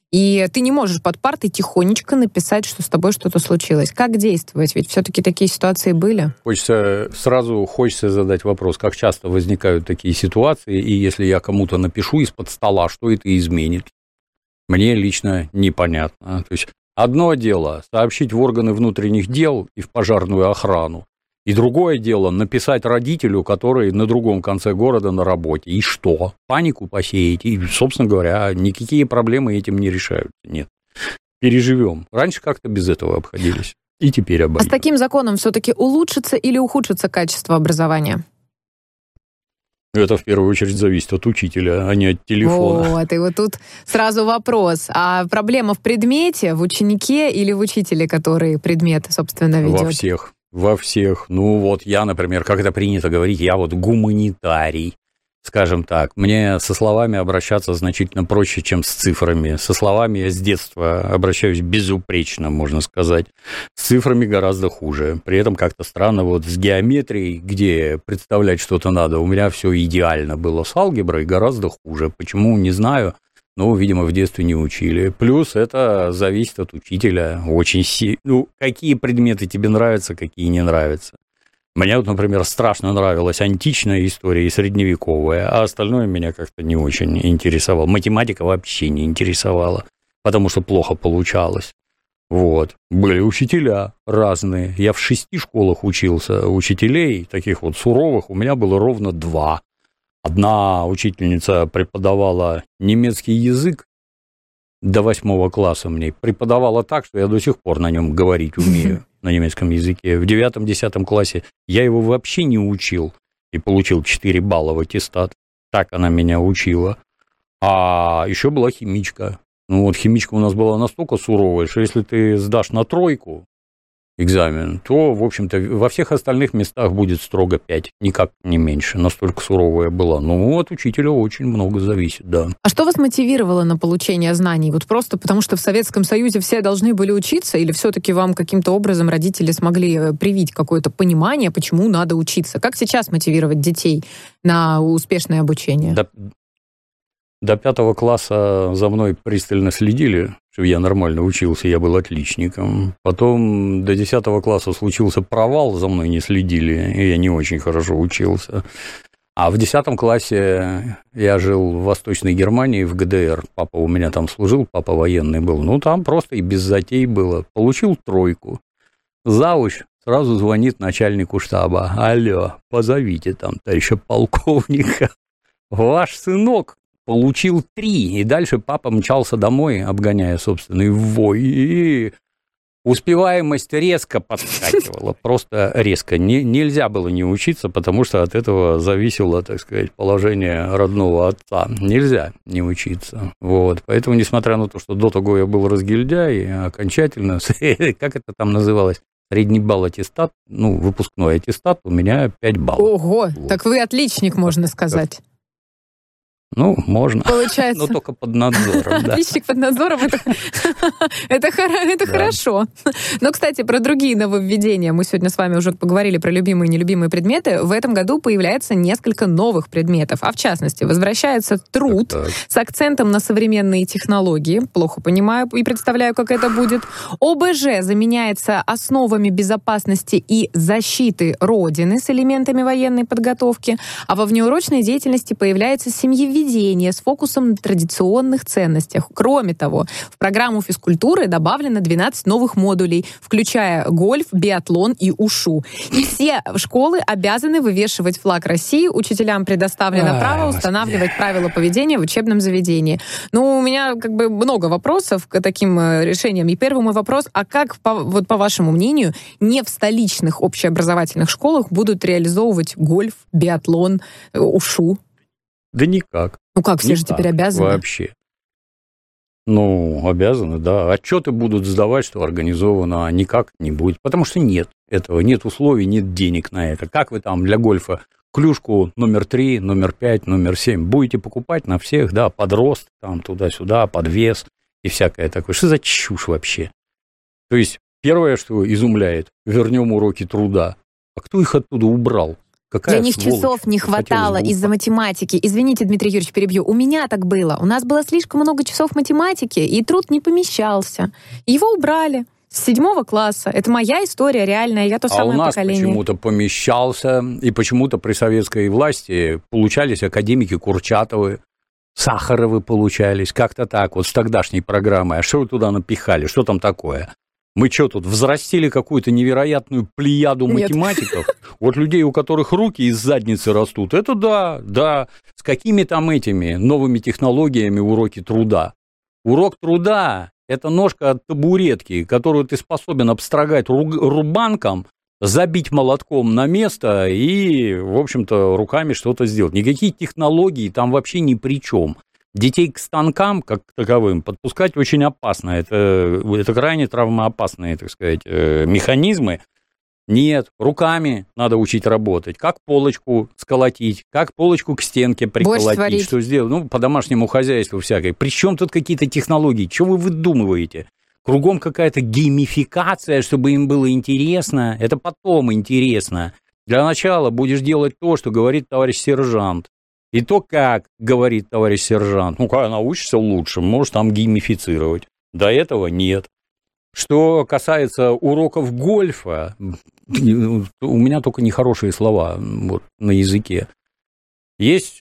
Speaker 4: и ты не можешь под партой тихонечко написать, что с тобой что-то случилось. Как действовать? Ведь все-таки такие ситуации были.
Speaker 3: Хочется, сразу хочется задать вопрос, как часто возникают такие ситуации, и если я кому-то напишу из-под стола, что это изменит? Мне лично непонятно. То есть одно дело сообщить в органы внутренних дел и в пожарную охрану, и другое дело написать родителю, который на другом конце города на работе. И что? Панику посеять. И, собственно говоря, никакие проблемы этим не решаются. Нет. Переживем. Раньше как-то без этого обходились. И теперь обойдем.
Speaker 4: А с таким законом все-таки улучшится или ухудшится качество образования?
Speaker 3: Это в первую очередь зависит от учителя, а не от телефона.
Speaker 4: Вот, и вот тут сразу вопрос. А проблема в предмете, в ученике или в учителе, который предмет, собственно, ведет?
Speaker 3: Во всех. Во всех. Ну вот я, например, как это принято говорить, я вот гуманитарий, скажем так. Мне со словами обращаться значительно проще, чем с цифрами. Со словами я с детства обращаюсь безупречно, можно сказать. С цифрами гораздо хуже. При этом как-то странно вот с геометрией, где представлять что-то надо, у меня все идеально было. С алгеброй гораздо хуже. Почему, не знаю. Ну, видимо, в детстве не учили. Плюс это зависит от учителя очень сильно. Ну, какие предметы тебе нравятся, какие не нравятся. Мне вот, например, страшно нравилась античная история и средневековая, а остальное меня как-то не очень интересовало. Математика вообще не интересовала, потому что плохо получалось. Вот. Были учителя разные. Я в шести школах учился. Учителей, таких вот суровых, у меня было ровно два. Одна учительница преподавала немецкий язык до восьмого класса мне. Преподавала так, что я до сих пор на нем говорить умею, на немецком языке. В девятом-десятом классе я его вообще не учил. и получил четыре балла в аттестат. Так она меня учила. А еще была химичка. Ну вот химичка у нас была настолько суровая, что если ты сдашь на тройку экзамен, то, в общем-то, во всех остальных местах будет строго пять, никак не меньше, настолько суровая была. Ну, от учителя очень много зависит, да.
Speaker 4: А что вас мотивировало на получение знаний? Вот просто потому, что в Советском Союзе все должны были учиться, или все-таки вам каким-то образом родители смогли привить какое-то понимание, почему надо учиться? Как сейчас мотивировать детей на успешное обучение?
Speaker 3: До, до пятого класса за мной пристально следили, что я нормально учился, я был отличником. Потом до десятого класса случился провал, за мной не следили, и я не очень хорошо учился. А в десятом классе я жил в Восточной Германии, в ГДР. Папа у меня там служил, папа военный был. Ну, там просто и без затей было. Получил тройку. Завуч сразу звонит начальнику штаба. Алло, позовите там товарища полковника. Ваш сынок получил три, и дальше папа мчался домой, обгоняя собственный вой, и успеваемость резко подскакивала, просто резко. Не, нельзя было не учиться, потому что от этого зависело, так сказать, положение родного отца. Нельзя не учиться. Вот. Поэтому, несмотря на то, что до того я был разгильдяй, окончательно, как это там называлось, средний балл аттестат, ну, выпускной аттестат, у меня пять баллов.
Speaker 4: Ого,
Speaker 3: вот.
Speaker 4: Так вы отличник, можно сказать.
Speaker 3: Ну, можно.
Speaker 4: Получается.
Speaker 3: Но только под надзором, да.
Speaker 4: Отличник под надзором, это, это, это да. Хорошо. Но, кстати, про другие нововведения. Мы сегодня с вами уже поговорили про любимые и нелюбимые предметы. В этом году появляется несколько новых предметов. А в частности, возвращается труд так, так. с акцентом на современные технологии. Плохо понимаю и представляю, как это будет. ОБЖ заменяется основами безопасности и защиты Родины с элементами военной подготовки. А во внеурочной деятельности появляется семьеведение с фокусом на традиционных ценностях. Кроме того, в программу физкультуры добавлено двенадцать новых модулей, включая гольф, биатлон и ушу. И все школы обязаны вывешивать флаг России. Учителям предоставлено Ай, право устанавливать Господи. правила поведения в учебном заведении. Ну, у меня как бы много вопросов к таким решениям. И первый мой вопрос, а как, по, вот по вашему мнению, не в столичных общеобразовательных школах будут реализовывать гольф, биатлон, ушу?
Speaker 3: Да никак.
Speaker 4: Ну как, все никак, же теперь обязаны?
Speaker 3: Вообще. Ну, обязаны, да. Отчеты будут сдавать, что организовано, а никак не будет. Потому что нет этого, нет условий, нет денег на это. Как вы там для гольфа клюшку номер три, номер пять, номер семь будете покупать на всех, да, под рост, там, туда-сюда, под вес и всякое такое. Что за чушь вообще? То есть, первое, что изумляет, вернем уроки труда. А кто их оттуда убрал? Какая
Speaker 4: Для них сволочь? Часов не хватало из-за математики. Извините, Дмитрий Юрьевич, перебью. У меня так было. У нас было слишком много часов математики, и труд не помещался. Его убрали с седьмого класса. Это моя история реальная, я то
Speaker 3: а
Speaker 4: самое
Speaker 3: у нас
Speaker 4: поколение.
Speaker 3: Почему-то помещался, и почему-то при советской власти получались академики Курчатовы, Сахаровы получались, как-то так, вот с тогдашней программой. А что вы туда напихали? Что там такое? Мы что тут, взрастили какую-то невероятную плеяду Нет. математиков? Вот людей, у которых руки из задницы растут, это да, да. С какими там этими новыми технологиями уроки труда? Урок труда – это ножка от табуретки, которую ты способен обстрогать рубанком, забить молотком на место и, в общем-то, руками что-то сделать. Никакие технологии там вообще ни при чем. Детей к станкам, как таковым, подпускать очень опасно. Это, это крайне травмоопасные, так сказать, механизмы. Нет, руками надо учить работать. Как полочку сколотить, как полочку к стенке приколотить, что сделать. Ну, по домашнему хозяйству всякое. Причем тут какие-то технологии? Что вы выдумываете? Кругом какая-то геймификация, чтобы им было интересно. Это потом интересно. Для начала будешь делать то, что говорит товарищ сержант. И то, как говорит товарищ сержант, ну, когда научишься лучше, можешь там геймифицировать. До этого нет. Что касается уроков гольфа, у меня только нехорошие слова вот, на языке. Есть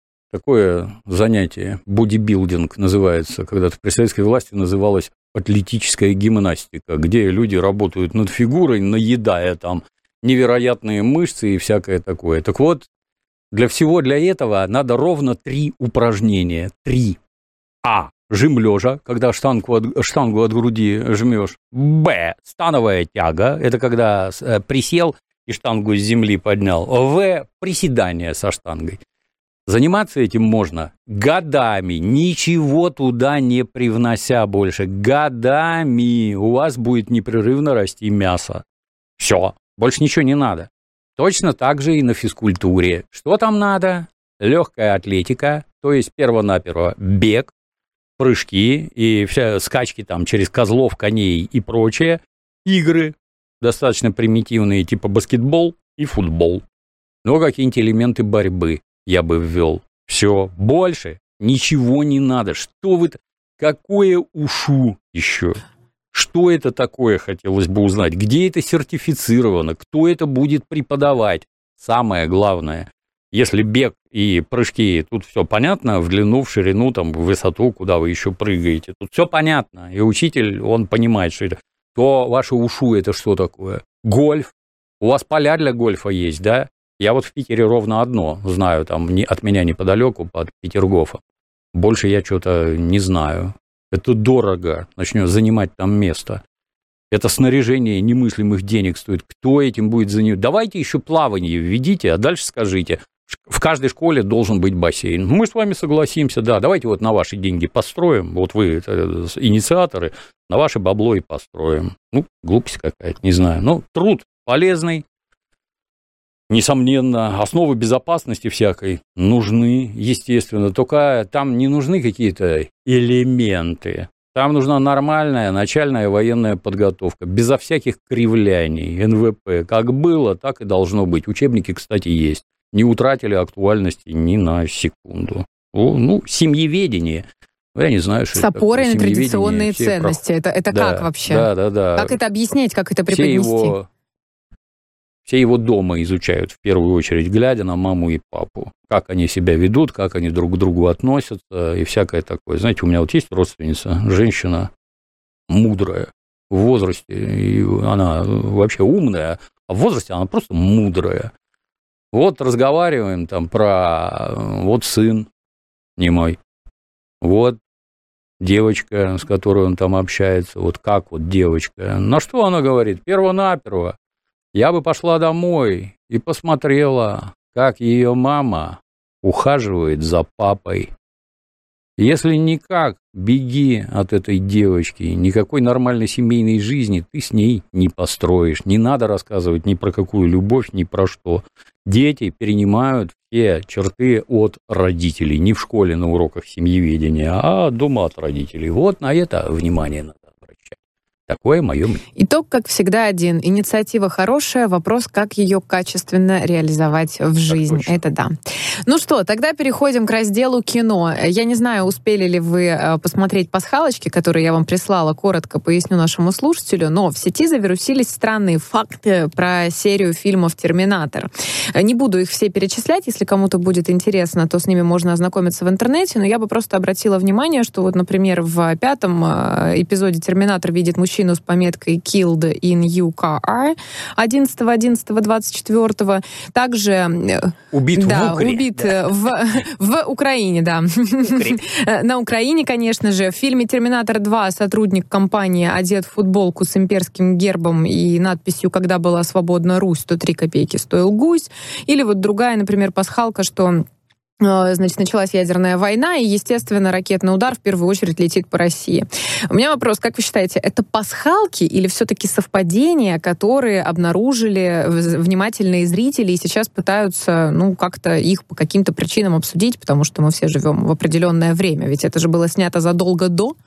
Speaker 3: такое занятие, бодибилдинг называется, когда-то при советской власти называлось атлетическая гимнастика, где люди работают над фигурой, наедая там невероятные мышцы и всякое такое. Так вот, для всего для этого надо ровно три упражнения. Три. А. Жим лежа, когда штангу от, штангу от груди жмешь. Б. Становая тяга. Это когда присел и штангу с земли поднял, в, приседания со штангой. Заниматься этим можно годами, ничего туда не привнося больше. Годами у вас будет непрерывно расти мясо. Все, больше ничего не надо. Точно так же и на физкультуре. Что там надо? Легкая атлетика, то есть перво-наперво бег, прыжки и все скачки там через козлов, коней и прочее. Игры достаточно примитивные, типа баскетбол и футбол. Но какие-нибудь элементы борьбы я бы ввел. Все, больше ничего не надо. Что вы... Какое ушу еще? Что это такое, хотелось бы узнать? Где это сертифицировано? Кто это будет преподавать? Самое главное, если бег и прыжки, тут все понятно, в длину, в ширину, там, в высоту, куда вы еще прыгаете, тут все понятно, и учитель, он понимает, что это, то ваше ушу это что такое? Гольф. У вас поля для гольфа есть, да? Я вот в Питере ровно одно знаю, там, не, от меня неподалеку, под Петергофом. Больше я что-то не знаю. Это дорого, начнет занимать там место. Это снаряжение немыслимых денег стоит. Кто этим будет заниматься? Давайте еще плавание введите, а дальше скажите, в каждой школе должен быть бассейн. Мы с вами согласимся, да, давайте вот на ваши деньги построим, вот вы инициаторы, на ваше бабло и построим. Ну, глупость какая-то, не знаю. Но труд полезный, несомненно, основы безопасности всякой нужны, естественно, только там не нужны какие-то элементы. Там нужна нормальная начальная военная подготовка, безо всяких кривляний, эн вэ пэ. Как было, так и должно быть. Учебники, кстати, есть. Не утратили актуальности ни на секунду. Ну, семьеведение. Я не знаю, что
Speaker 4: С опорой
Speaker 3: это
Speaker 4: на традиционные ценности.
Speaker 3: Прав...
Speaker 4: Это, это
Speaker 3: да,
Speaker 4: как вообще?
Speaker 3: Да, да, да.
Speaker 4: Как это объяснять, как это преподнести?
Speaker 3: Все его... Все его дома изучают, в первую очередь, глядя на маму и папу. Как они себя ведут, как они друг к другу относятся и всякое такое. Знаете, у меня вот есть родственница, женщина мудрая в возрасте, и она вообще умная, а в возрасте она просто мудрая. Вот разговариваем там про вот сын не мой, вот девочка, с которой он там общается, вот как вот девочка. На что она говорит? Перво-наперво. Я бы пошла домой и посмотрела, как ее мама ухаживает за папой. Если никак, беги от этой девочки. Никакой нормальной семейной жизни ты с ней не построишь. Не надо рассказывать ни про какую любовь, ни про что. Дети перенимают все черты от родителей. Не в школе на уроках семьеведения, а дома от родителей. Вот на это внимание надо. Такое мое мнение.
Speaker 4: Итог, как всегда, один. Инициатива хорошая, вопрос, как ее качественно реализовать в жизнь. Это да. Ну что, тогда переходим к разделу кино. Я не знаю, успели ли вы посмотреть пасхалочки, которые я вам прислала, коротко поясню нашему слушателю, но в сети завирусились странные факты про серию фильмов «Терминатор». Не буду их все перечислять, если кому-то будет интересно, то с ними можно ознакомиться в интернете, но я бы просто обратила внимание, что вот, например, в пятом эпизоде «Терминатор» видит мужчину с пометкой «Killed in U K R» одиннадцатого одиннадцатого двадцать четвёртого. Также...
Speaker 3: Убит
Speaker 4: да,
Speaker 3: в Укре.
Speaker 4: Убит да. в, в Украине, да. На Украине, конечно же. В фильме «Терминатор два» сотрудник компании одет в футболку с имперским гербом и надписью «Когда была свободна Русь, сто три копейки стоил гусь». Или вот другая, например, пасхалка, что... Значит, началась ядерная война, и, естественно, ракетный удар в первую очередь летит по России. У меня вопрос, как вы считаете, это пасхалки или все-таки совпадения, которые обнаружили внимательные зрители и сейчас пытаются, ну, как-то их по каким-то причинам обсудить, потому что мы все живем в определенное время, ведь это же было снято задолго до?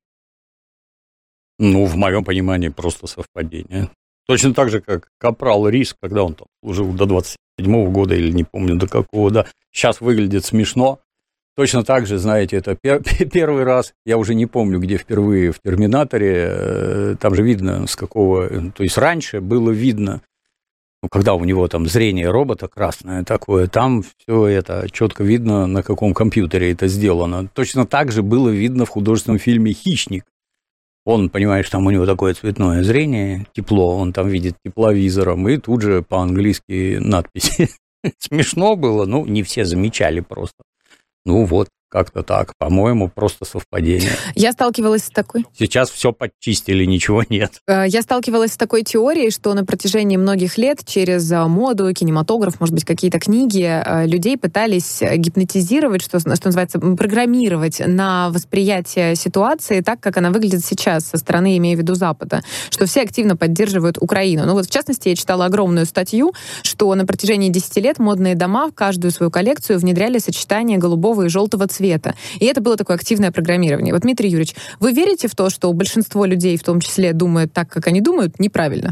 Speaker 3: Ну, в моем понимании, просто совпадение. Точно так же, как Капрал Рис, когда он там служил до двадцать седьмого года, или не помню до какого, да, сейчас выглядит смешно. Точно так же, знаете, это пер- первый раз, я уже не помню, где впервые в «Терминаторе», там же видно, с какого, то есть раньше было видно, ну, когда у него там зрение робота красное такое, там все это четко видно, на каком компьютере это сделано. Точно так же было видно в художественном фильме «Хищник». Он, понимаешь, там у него такое цветное зрение, тепло, он там видит тепловизором, и тут же по-английски надписи. Смешно было, ну, не все замечали просто. Ну вот, как-то так. По-моему, просто совпадение.
Speaker 4: Я сталкивалась с такой...
Speaker 3: Сейчас все подчистили, ничего нет.
Speaker 4: Я сталкивалась с такой теорией, что на протяжении многих лет через моду, кинематограф, может быть, какие-то книги, людей пытались гипнотизировать, что, что называется, программировать на восприятие ситуации так, как она выглядит сейчас со стороны, имея в виду Запада, что все активно поддерживают Украину. Ну вот, в частности, я читала огромную статью, что на протяжении десяти лет модные дома в каждую свою коллекцию внедряли сочетание голубого и желтого цвета. И это было такое активное программирование. Вот, Дмитрий Юрьевич, вы верите в то, что большинство людей, в том числе, думают так, как они думают, неправильно?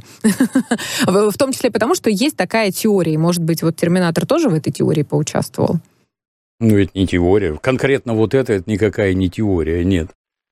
Speaker 4: В том числе потому, что есть такая теория. Может быть, вот «Терминатор» тоже в этой теории поучаствовал?
Speaker 3: Ну, это не теория. Конкретно вот это, это никакая не теория, нет.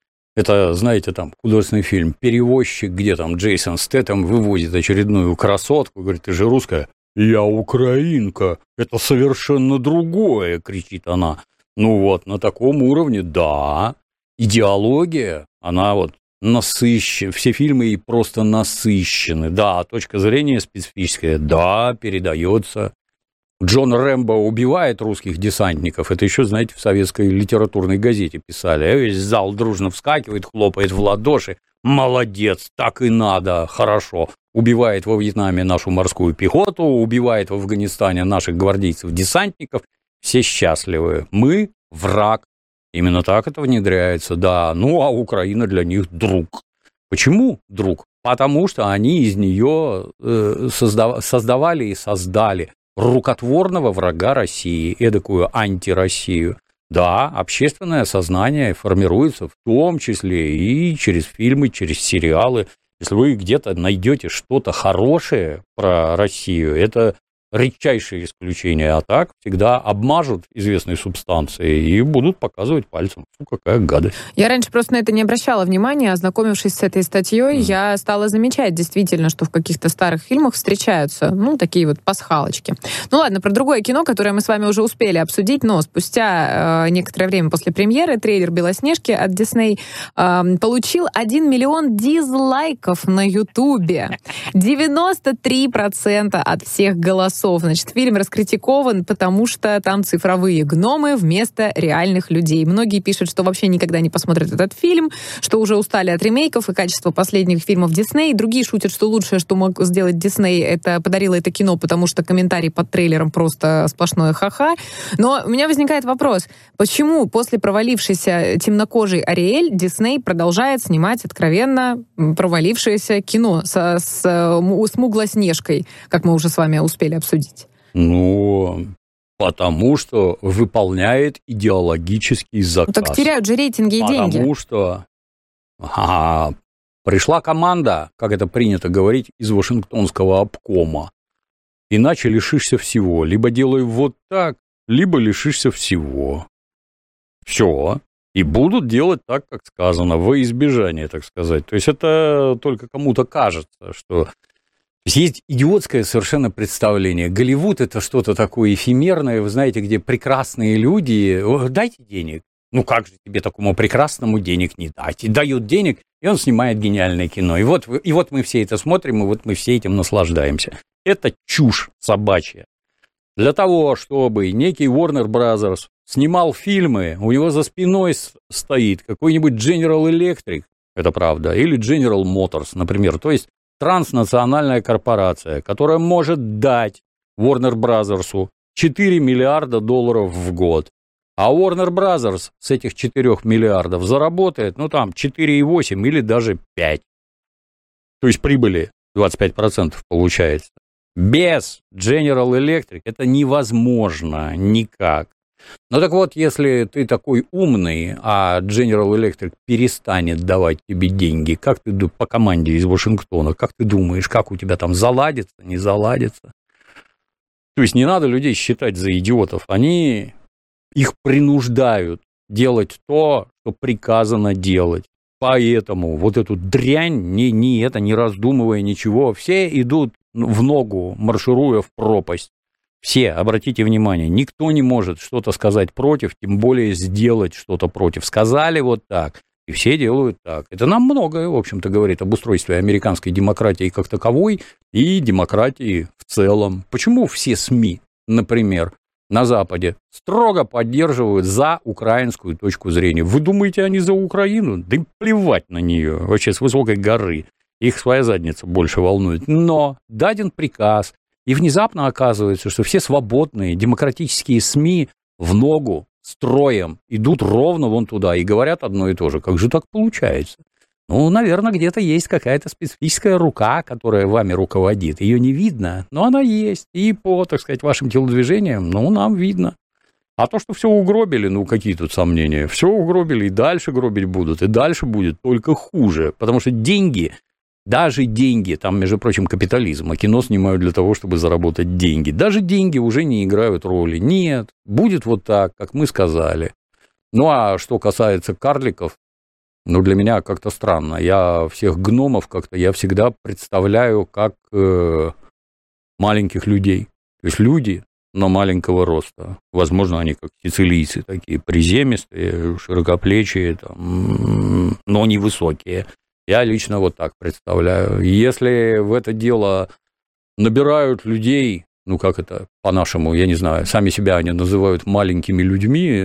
Speaker 3: Это, знаете, там, художественный фильм «Перевозчик», где там Джейсон Стэтэм вывозит очередную красотку, говорит, ты же русская. «Я украинка, это совершенно другое», — кричит она. Ну вот, на таком уровне, да, идеология, она вот насыщена, все фильмы просто насыщены, да, точка зрения специфическая, да, передается. Джон Рэмбо убивает русских десантников, это еще, знаете, в советской литературной газете писали, весь зал дружно вскакивает, хлопает в ладоши, молодец, так и надо, хорошо. Убивает во Вьетнаме нашу морскую пехоту, убивает в Афганистане наших гвардейцев-десантников, все счастливы. Мы враг. Именно так это внедряется, да. Ну, а Украина для них друг. Почему друг? Потому что они из нее э, создав... создавали и создали рукотворного врага России, эдакую антироссию. Да, общественное сознание формируется в том числе и через фильмы, через сериалы. Если вы где-то найдете что-то хорошее про Россию, это редчайшее исключение, а так всегда обмажут известной субстанцией и будут показывать пальцем, фу, какая гадость.
Speaker 4: Я раньше просто на это не обращала внимания, ознакомившись с этой статьей, mm. я стала замечать действительно, что в каких-то старых фильмах встречаются, ну, такие вот пасхалочки. Ну ладно, про другое кино, которое мы с вами уже успели обсудить, но спустя э, некоторое время после премьеры трейлер «Белоснежки» от Disney э, получил один миллион дизлайков на Ютубе. девяносто три процента от всех голосов. Значит, фильм раскритикован, потому что там цифровые гномы вместо реальных людей. Многие пишут, что вообще никогда не посмотрят этот фильм, что уже устали от ремейков и качества последних фильмов Дисней. Другие шутят, что лучшее, что мог сделать Дисней, это подарило это кино, потому что комментарий под трейлером просто сплошное ха-ха. Но у меня возникает вопрос, почему после провалившейся темнокожей Ариэль Дисней продолжает снимать откровенно провалившееся кино со, с смуглоснежкой, как мы уже с вами успели обсудить? Судить?
Speaker 3: Ну, потому что выполняет идеологический заказ.
Speaker 4: Ну, так теряют же рейтинги и
Speaker 3: потому
Speaker 4: деньги.
Speaker 3: Потому что ага, пришла команда, как это принято говорить, из Вашингтонского обкома. Иначе лишишься всего. Либо делай вот так, либо лишишься всего. Все. И будут делать так, как сказано, во избежание, так сказать. То есть это только кому-то кажется, что... То есть есть идиотское совершенно представление. Голливуд – это что-то такое эфемерное, вы знаете, где прекрасные люди, дайте денег. Ну как же тебе такому прекрасному денег не дать? И дают денег, и он снимает гениальное кино. И вот, и вот мы все это смотрим, и вот мы все этим наслаждаемся. Это чушь собачья. Для того, чтобы некий Warner Brothers снимал фильмы, у него за спиной стоит какой-нибудь General Electric, это правда, или General Motors, например, то есть транснациональная корпорация, которая может дать Warner Brothers четыре миллиарда долларов в год. А Warner Brothers с этих четырёх миллиардов заработает, ну, там, четыре и восемь или даже пять. То есть прибыли двадцать пять процентов получается. Без General Electric это невозможно никак. Ну так вот, если ты такой умный, а General Electric перестанет давать тебе деньги, как ты по команде из Вашингтона, как ты думаешь, как у тебя там заладится, не заладится? То есть не надо людей считать за идиотов, они их принуждают делать то, что приказано делать. Поэтому вот эту дрянь, не, не это, не раздумывая ничего, все идут в ногу, маршируя в пропасть. Все, обратите внимание, никто не может что-то сказать против, тем более сделать что-то против. Сказали вот так, и все делают так. Это нам многое, в общем-то, говорит об устройстве американской демократии как таковой и демократии в целом. Почему все СМИ, например, на Западе строго поддерживают за украинскую точку зрения. Вы думаете, они за Украину? Да им плевать на нее вообще с высокой горы. Их своя задница больше волнует. Но даден приказ, и внезапно оказывается, что все свободные демократические СМИ в ногу, строем идут ровно вон туда и говорят одно и то же. Как же так получается? Ну, наверное, где-то есть какая-то специфическая рука, которая вами руководит. Ее не видно, но она есть. И по, так сказать, вашим телодвижениям, ну, нам видно. А то, что все угробили, ну, какие тут сомнения? Все угробили, и дальше гробить будут, и дальше будет только хуже. Потому что деньги, даже деньги, там, между прочим, капитализм, а кино снимают для того, чтобы заработать деньги. Даже деньги уже не играют роли. Нет, будет вот так, как мы сказали. Ну, а что касается карликов, ну, для меня как-то странно. Я всех гномов как-то, я всегда представляю как э, маленьких людей. То есть люди, но маленького роста. Возможно, они как сицилийцы такие, приземистые, широкоплечие, там, но невысокие. Я лично вот так представляю. Если в это дело набирают людей, ну, как это по-нашему, я не знаю, сами себя они называют маленькими людьми,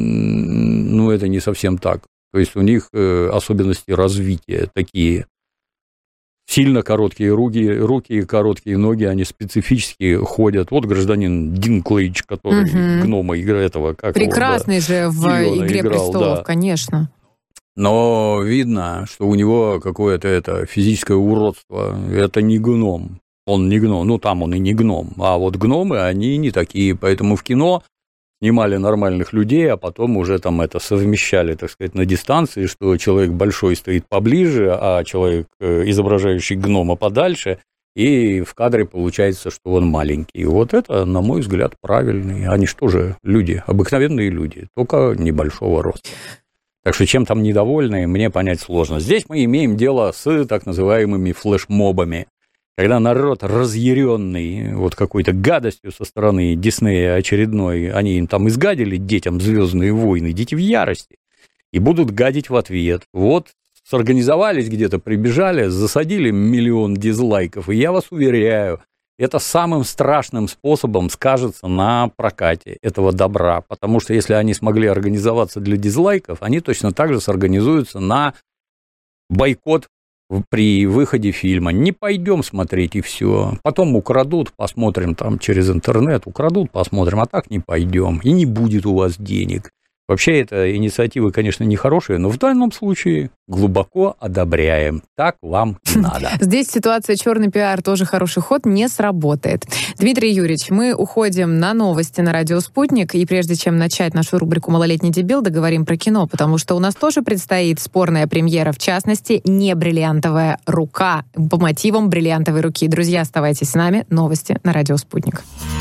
Speaker 3: ну, это не совсем так. То есть у них особенности развития такие. Сильно короткие руки, руки и короткие ноги, они специфически ходят. Вот гражданин Динклейдж, который угу. гнома играет этого. Как
Speaker 4: прекрасный его, да, же в Шпиона «Игре играл, престолов», да. Конечно.
Speaker 3: Но видно, что у него какое-то это физическое уродство. Это не гном. Он не гном. Ну, там он и не гном. А вот гномы, они не такие. Поэтому в кино снимали нормальных людей, а потом уже там это совмещали, так сказать, на дистанции, что человек большой стоит поближе, а человек, изображающий гнома, подальше, и в кадре получается, что он маленький. Вот это, на мой взгляд, правильный. Они что же люди, обыкновенные люди, только небольшого роста. Так что чем там недовольны, мне понять сложно. Здесь мы имеем дело с так называемыми флешмобами. Когда народ разъяренный вот какой-то гадостью со стороны Диснея очередной, они им там изгадили детям «Звездные войны», дети в ярости, и будут гадить в ответ. Вот сорганизовались где-то, прибежали, засадили миллион дизлайков, и я вас уверяю, это самым страшным способом скажется на прокате этого добра, потому что если они смогли организоваться для дизлайков, они точно так же сорганизуются на бойкот при выходе фильма. Не пойдем смотреть, и все. Потом украдут, посмотрим там через интернет, украдут, посмотрим, а так не пойдем. И не будет у вас денег. Вообще, эта инициатива, конечно, нехорошая, но в данном случае глубоко одобряем. Так вам надо.
Speaker 4: Здесь ситуация черный пиар, тоже хороший ход, не сработает. Дмитрий Юрьевич, мы уходим на новости на радио «Спутник», и прежде чем начать нашу рубрику «Малолетний дебил», договорим про кино, потому что у нас тоже предстоит спорная премьера, в частности, не «Бриллиантовая рука», по мотивам «Бриллиантовой руки». Друзья, оставайтесь с нами. Новости на радио «Спутник».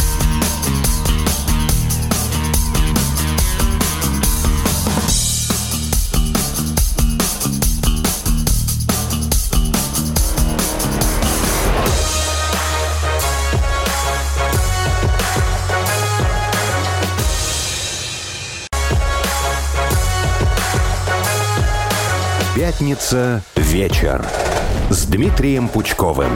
Speaker 1: Пятница вечер с Дмитрием Пучковым.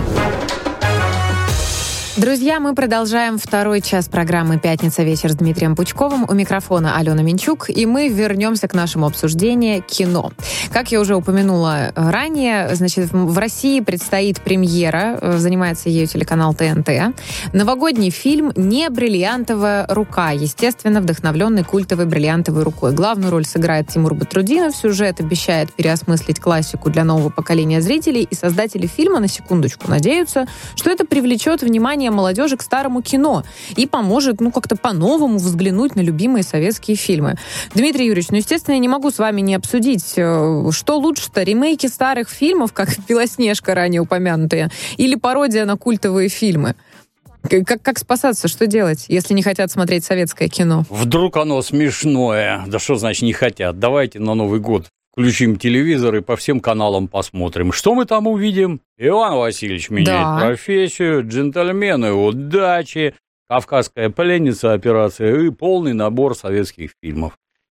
Speaker 4: Друзья, мы продолжаем второй час программы «Пятница вечер» с Дмитрием Пучковым. У микрофона Алена Минчук, и мы вернемся к нашему обсуждению кино. Как я уже упомянула ранее, значит, в России предстоит премьера, занимается ею телеканал ТНТ. Новогодний фильм «Не бриллиантовая рука», естественно, вдохновленный культовой бриллиантовой рукой. Главную роль сыграет Тимур Батрудинов, сюжет обещает переосмыслить классику для нового поколения зрителей, и создатели фильма, на секундочку, надеются, что это привлечет внимание молодежи к старому кино и поможет, ну, как-то по-новому взглянуть на любимые советские фильмы. Дмитрий Юрьевич, ну, естественно, я не могу с вами не обсудить, что лучше-то, ремейки старых фильмов, как «Белоснежка», ранее упомянутая, или пародия на культовые фильмы? Как, как спасаться, что делать, если не хотят смотреть советское кино?
Speaker 3: Вдруг оно смешное. Да что значит не хотят? Давайте на Новый год включим телевизор и по всем каналам посмотрим. Что мы там увидим? Иван Васильевич меняет да. профессию, джентльмены удачи, Кавказская пленница, операция и полный набор советских фильмов.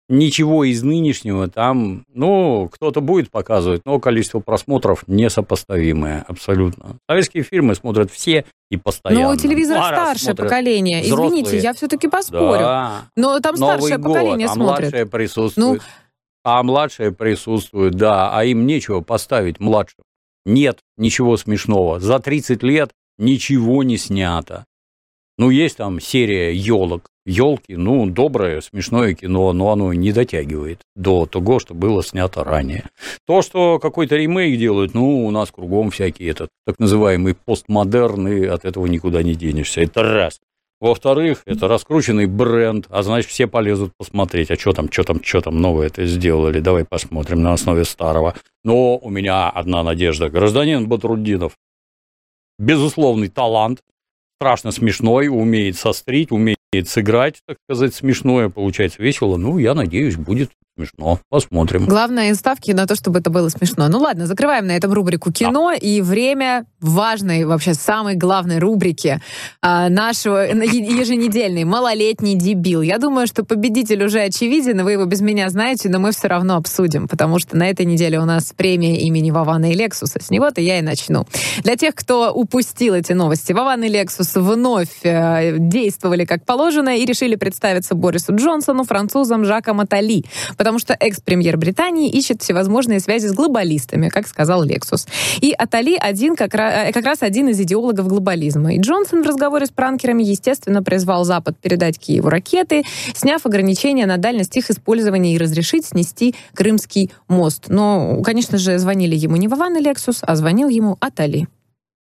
Speaker 3: ничего из нынешнего там, ну, кто-то будет показывать, но количество просмотров несопоставимое абсолютно. Советские фильмы смотрят все и постоянно.
Speaker 4: Но телевизор старшее поколение.
Speaker 3: Взрослые.
Speaker 4: Извините, я все-таки поспорю.
Speaker 3: Да.
Speaker 4: Но там
Speaker 3: Новый
Speaker 4: старшее
Speaker 3: год,
Speaker 4: поколение
Speaker 3: а
Speaker 4: смотрит.
Speaker 3: младшее присутствует.
Speaker 4: Ну...
Speaker 3: А младшее присутствует, да, а им нечего поставить младших. Нет ничего смешного. За тридцать лет ничего не снято. Ну, есть там серия «Елок». «Елки», ну, доброе, смешное кино, но оно не дотягивает до того, что было снято ранее. То, что какой-то ремейк делают, ну, у нас кругом всякий этот так называемый постмодерн, и от этого никуда не денешься. Это раз. Во-вторых, это раскрученный бренд, а значит, все полезут посмотреть, а что там, что там, что там новое-то сделали, давай посмотрим на основе старого. Но у меня одна надежда. Гражданин Батрутдинов, безусловный талант, страшно смешной, умеет сострить, умеет сыграть, так сказать, смешное, получается весело. Ну, я надеюсь, будет смешно. Посмотрим.
Speaker 4: Главное, ставки на то, чтобы это было смешно. Ну ладно, закрываем на этом рубрику кино, да. И время важной, вообще самой главной рубрики а, нашего еженедельной «Малолетний дебил». Я думаю, что победитель уже очевиден, вы его без меня знаете, но мы все равно обсудим, потому что на этой неделе у нас премия имени Вована и Лексуса. С него-то я и начну. Для тех, кто упустил эти новости, Вован и Лексус вновь э, действовали как положено и решили представиться Борису Джонсону, французам Жаком Аттали, потому что экс-премьер Британии ищет всевозможные связи с глобалистами, как сказал Лексус. И Аттали один, как, раз, как раз один из идеологов глобализма. И Джонсон в разговоре с пранкерами, естественно, призвал Запад передать Киеву ракеты, сняв ограничения на дальность их использования и разрешить снести Крымский мост. Но, конечно же, звонили ему не Вован и Лексус, а звонил ему Аттали.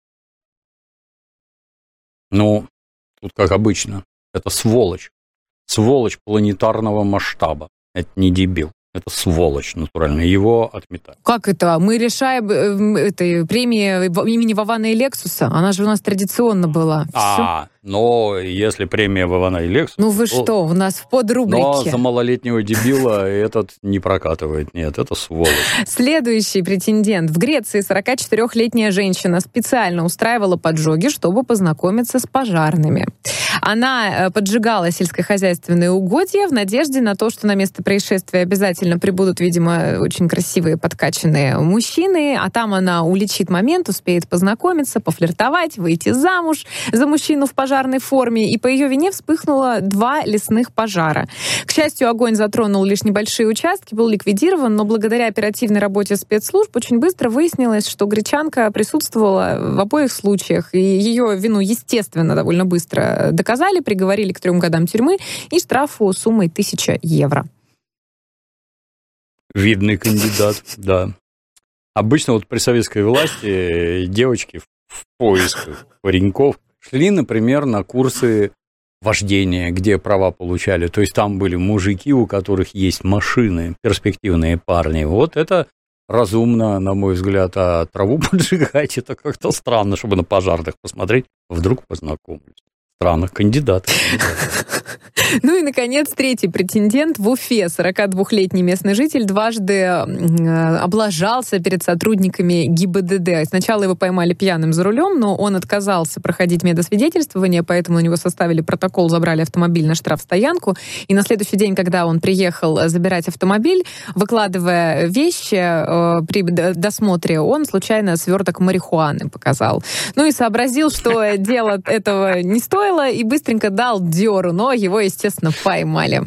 Speaker 3: Ну, тут как обычно. Это сволочь. Сволочь планетарного масштаба. Это не дебил. Это сволочь натурально. Его отметают.
Speaker 4: Как это? Мы решаем э, этой премии имени Вована и Лексуса. Она же у нас традиционно была.
Speaker 3: А, Всё. Но если премия Вована и Лексуса...
Speaker 4: Ну вы то... что, у нас в подрубрике.
Speaker 3: Но за малолетнего дебила этот не прокатывает. Нет, это сволочь.
Speaker 4: Следующий претендент. В Греции сорокачетырёхлетняя женщина специально устраивала поджоги, чтобы познакомиться с пожарными. Она поджигала сельскохозяйственные угодья в надежде на то, что на место происшествия обязательно прибудут, видимо, очень красивые подкачанные мужчины, а там она уличит момент, успеет познакомиться, пофлиртовать, выйти замуж за мужчину в пожарной форме, и по ее вине вспыхнуло два лесных пожара. К счастью, огонь затронул лишь небольшие участки, был ликвидирован, но благодаря оперативной работе спецслужб очень быстро выяснилось, что гречанка присутствовала в обоих случаях, и ее вину, естественно, довольно быстро доказали, приговорили к трем годам тюрьмы и штрафу суммой тысяча евро.
Speaker 3: Видный кандидат, да. Обычно вот при советской власти девочки в поисках пареньков шли, например, на курсы вождения, где права получали. То есть там были мужики, у которых есть машины, перспективные парни. Вот это разумно, на мой взгляд, а траву поджигать, это как-то странно, чтобы на пожарных посмотреть, вдруг познакомлюсь. Странных кандидатов.
Speaker 4: Ну и, наконец, третий претендент в Уфе. сорокадвухлетний местный житель дважды облажался перед сотрудниками ГИБДД. Сначала его поймали пьяным за рулем, но он отказался проходить медосвидетельствование, поэтому на него составили протокол, забрали автомобиль на штрафстоянку. И на следующий день, когда он приехал забирать автомобиль, выкладывая вещи при досмотре, он случайно сверток марихуаны показал. Ну и сообразил, что дело этого не стоит, и быстренько дал дёру, но его, естественно, поймали.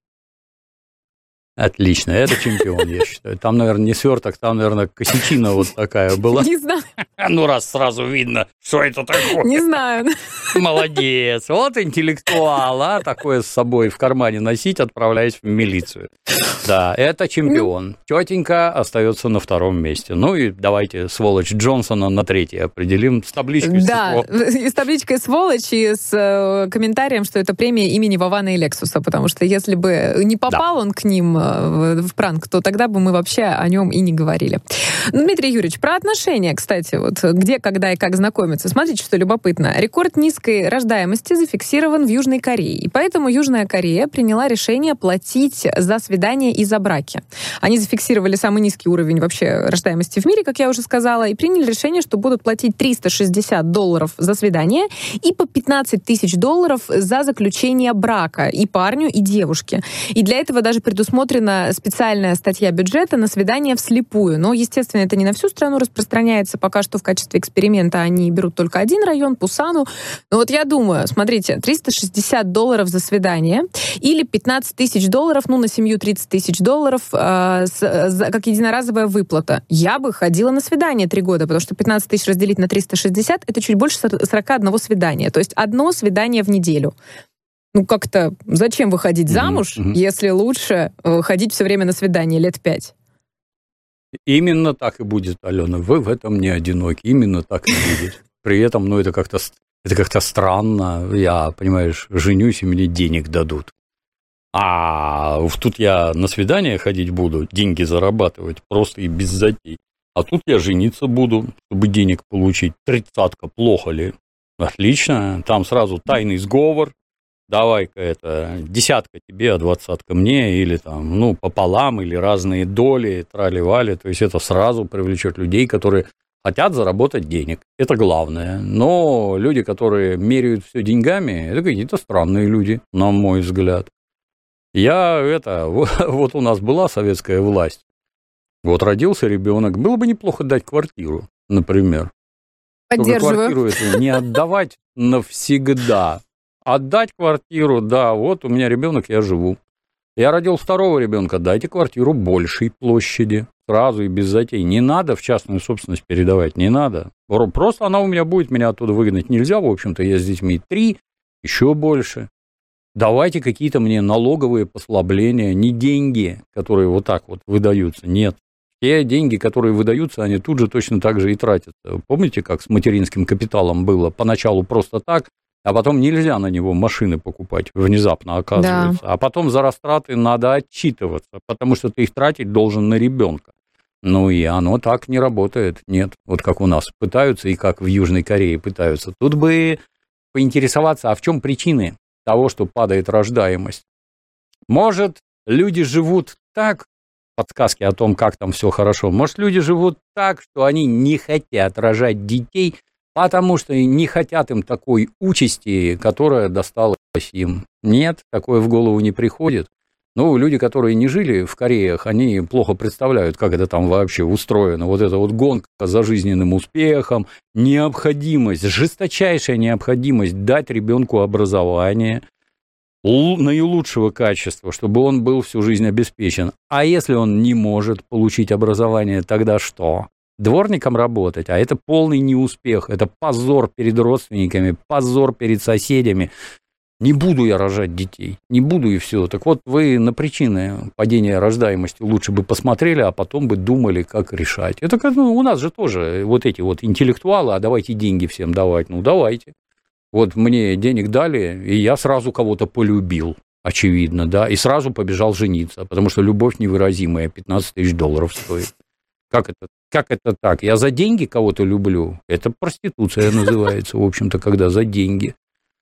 Speaker 3: Отлично, это чемпион, я считаю. Там, наверное, не сверток, там, наверное, косячина вот такая была.
Speaker 4: Не знаю.
Speaker 3: Ну, раз сразу видно, что это такое.
Speaker 4: Не знаю.
Speaker 3: Молодец. Вот интеллектуал, а такое с собой в кармане носить, отправляясь в милицию. Да, это чемпион. Тетенька остается на втором месте. Ну и давайте сволочь Джонсона на третий определим с табличкой.
Speaker 4: Да, и с табличкой сволочь и с э, комментарием, что это премия имени Вована и Лексуса, потому что если бы не попал да. он к ним э, в пранк, то тогда бы мы вообще о нем и не говорили. Ну, Дмитрий Юрьевич, про отношения, кстати, вот где, когда и как знакомиться. Смотрите, что любопытно. Рекорд низкой рождаемости зафиксирован в Южной Корее, и поэтому Южная Корея приняла решение платить за свидания и за браки. Они зафиксировали самый низкий уровень вообще рождаемости в мире, как я уже сказала, и приняли решение, что будут платить триста шестьдесят долларов за свидание и по пятнадцать тысяч долларов за заключение брака и парню, и девушке. И для этого даже предусмотрено предусмотрена специальная статья бюджета на свидание вслепую. Но, естественно, это не на всю страну распространяется. Пока что в качестве эксперимента они берут только один район, Пусану. Но вот я думаю, смотрите, триста шестьдесят долларов за свидание или пятнадцать тысяч долларов, ну, на семью тридцать тысяч долларов, э, с, за, как единоразовая выплата. Я бы ходила на свидание три года, потому что пятнадцать тысяч разделить на триста шестьдесят — это чуть больше сорок один свидания. То есть одно свидание в неделю. Ну, как-то зачем выходить замуж, mm-hmm. если лучше э, ходить все время на свидание лет пять?
Speaker 3: Именно так и будет, Алена. Вы в этом не одиноки. Именно так и будет. При этом, ну, это как-то, это как-то странно. Я, понимаешь, женюсь, и мне денег дадут. А тут я на свидание ходить буду, деньги зарабатывать просто и без затей. А тут я жениться буду, чтобы денег получить. Тридцатка, плохо ли? Отлично. Там сразу тайный сговор. Давай-ка это, десятка тебе, а двадцатка мне, или там, ну, пополам, или разные доли, трали-вали. То есть это сразу привлечет людей, которые хотят заработать денег. Это главное. Но люди, которые меряют все деньгами, это какие-то странные люди, на мой взгляд. Я, это, вот, вот у нас была советская власть. Вот родился ребенок, было бы неплохо дать квартиру, например.
Speaker 4: Поддерживаю.
Speaker 3: Только квартиру эту не отдавать навсегда. Отдать квартиру, да, вот у меня ребенок, я живу. Я родил второго ребенка, дайте квартиру большей площади, сразу и без затей. Не надо в частную собственность передавать, не надо. Просто она у меня будет, меня оттуда выгнать нельзя, в общем-то, я с детьми три, еще больше. Давайте какие-то мне налоговые послабления, не деньги, которые вот так вот выдаются, нет. Те деньги, которые выдаются, они тут же точно так же и тратятся. Помните, как с материнским капиталом было? Поначалу просто так, а потом нельзя на него машины покупать, внезапно оказывается. Да. А потом за растраты надо отчитываться, потому что ты их тратить должен на ребенка. Ну и оно так не работает, нет. Вот как у нас пытаются и как в Южной Корее пытаются. Тут бы поинтересоваться, а в чем причины того, что падает рождаемость? Может, люди живут так, подсказки о том, как там все хорошо, может, люди живут так, что они не хотят рожать детей, потому что не хотят им такой участи, которая досталась им. Нет, такое в голову не приходит. Ну, люди, которые не жили в Кореях, они плохо представляют, как это там вообще устроено. Вот эта вот гонка за жизненным успехом, необходимость, жесточайшая необходимость дать ребенку образование наилучшего качества, чтобы он был всю жизнь обеспечен. А если он не может получить образование, тогда что? Дворником работать, а это полный неуспех, это позор перед родственниками, позор перед соседями. Не буду я рожать детей, не буду и все. Так вот, вы на причины падения рождаемости лучше бы посмотрели, а потом бы думали, как решать. Это как, ну, у нас же тоже вот эти вот интеллектуалы, а давайте деньги всем давать. Ну, давайте. Вот мне денег дали, и я сразу кого-то полюбил, очевидно, да, и сразу побежал жениться, потому что любовь невыразимая, пятнадцать тысяч долларов стоит. Как это, как это так? Я за деньги кого-то люблю? Это проституция называется, в общем-то, когда за деньги.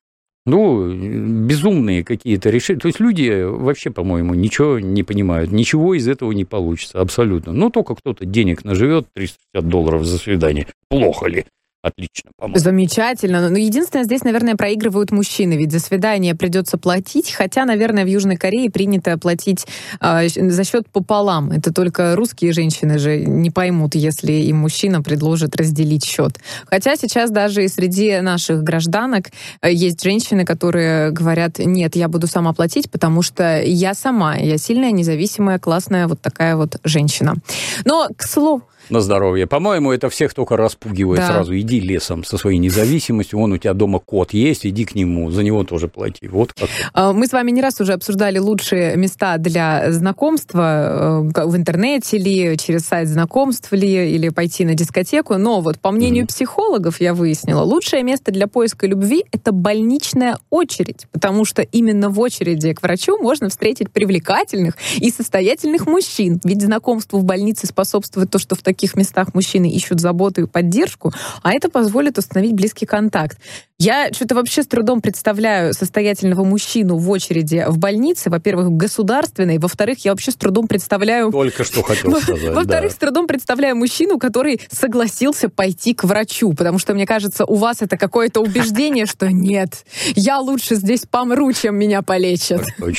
Speaker 3: Ну, безумные какие-то решения. То есть люди вообще, по-моему, ничего не понимают. Ничего из этого не получится, абсолютно. Ну, только кто-то денег наживет, триста пятьдесят долларов за свидание. Плохо ли? Отлично, по-моему.
Speaker 4: Замечательно. Но единственное, здесь, наверное, проигрывают мужчины, ведь за свидание придется платить, хотя, наверное, в Южной Корее принято платить э, за счет пополам. Это только русские женщины же не поймут, если им мужчина предложит разделить счет. Хотя сейчас даже и среди наших гражданок есть женщины, которые говорят: нет, я буду сама платить, потому что я сама, я сильная, независимая, классная вот такая вот женщина. Но, к слову,
Speaker 3: на здоровье. По-моему, это всех только распугивает, да. Сразу. Иди лесом со своей независимостью. Вон у тебя дома кот есть, иди к нему, за него тоже плати. Вот как.
Speaker 4: Мы с вами не раз уже обсуждали лучшие места для знакомства в интернете ли, через сайт знакомств ли, или пойти на дискотеку. Но вот по мнению mm-hmm. психологов я выяснила, лучшее место для поиска любви — это больничная очередь, потому что именно в очереди к врачу можно встретить привлекательных и состоятельных мужчин. Ведь знакомству в больнице способствует то, что в таких местах мужчины ищут заботу и поддержку, а это позволит установить близкий контакт. Я что-то вообще с трудом представляю состоятельного мужчину в очереди в больнице, во-первых, государственной, во-вторых, я вообще с трудом представляю...
Speaker 3: Только что хотел сказать,
Speaker 4: Во-вторых,
Speaker 3: да.
Speaker 4: с трудом представляю мужчину, который согласился пойти к врачу, потому что, мне кажется, у вас это какое-то убеждение, что нет, я лучше здесь помру, чем меня полечат.
Speaker 3: Точно.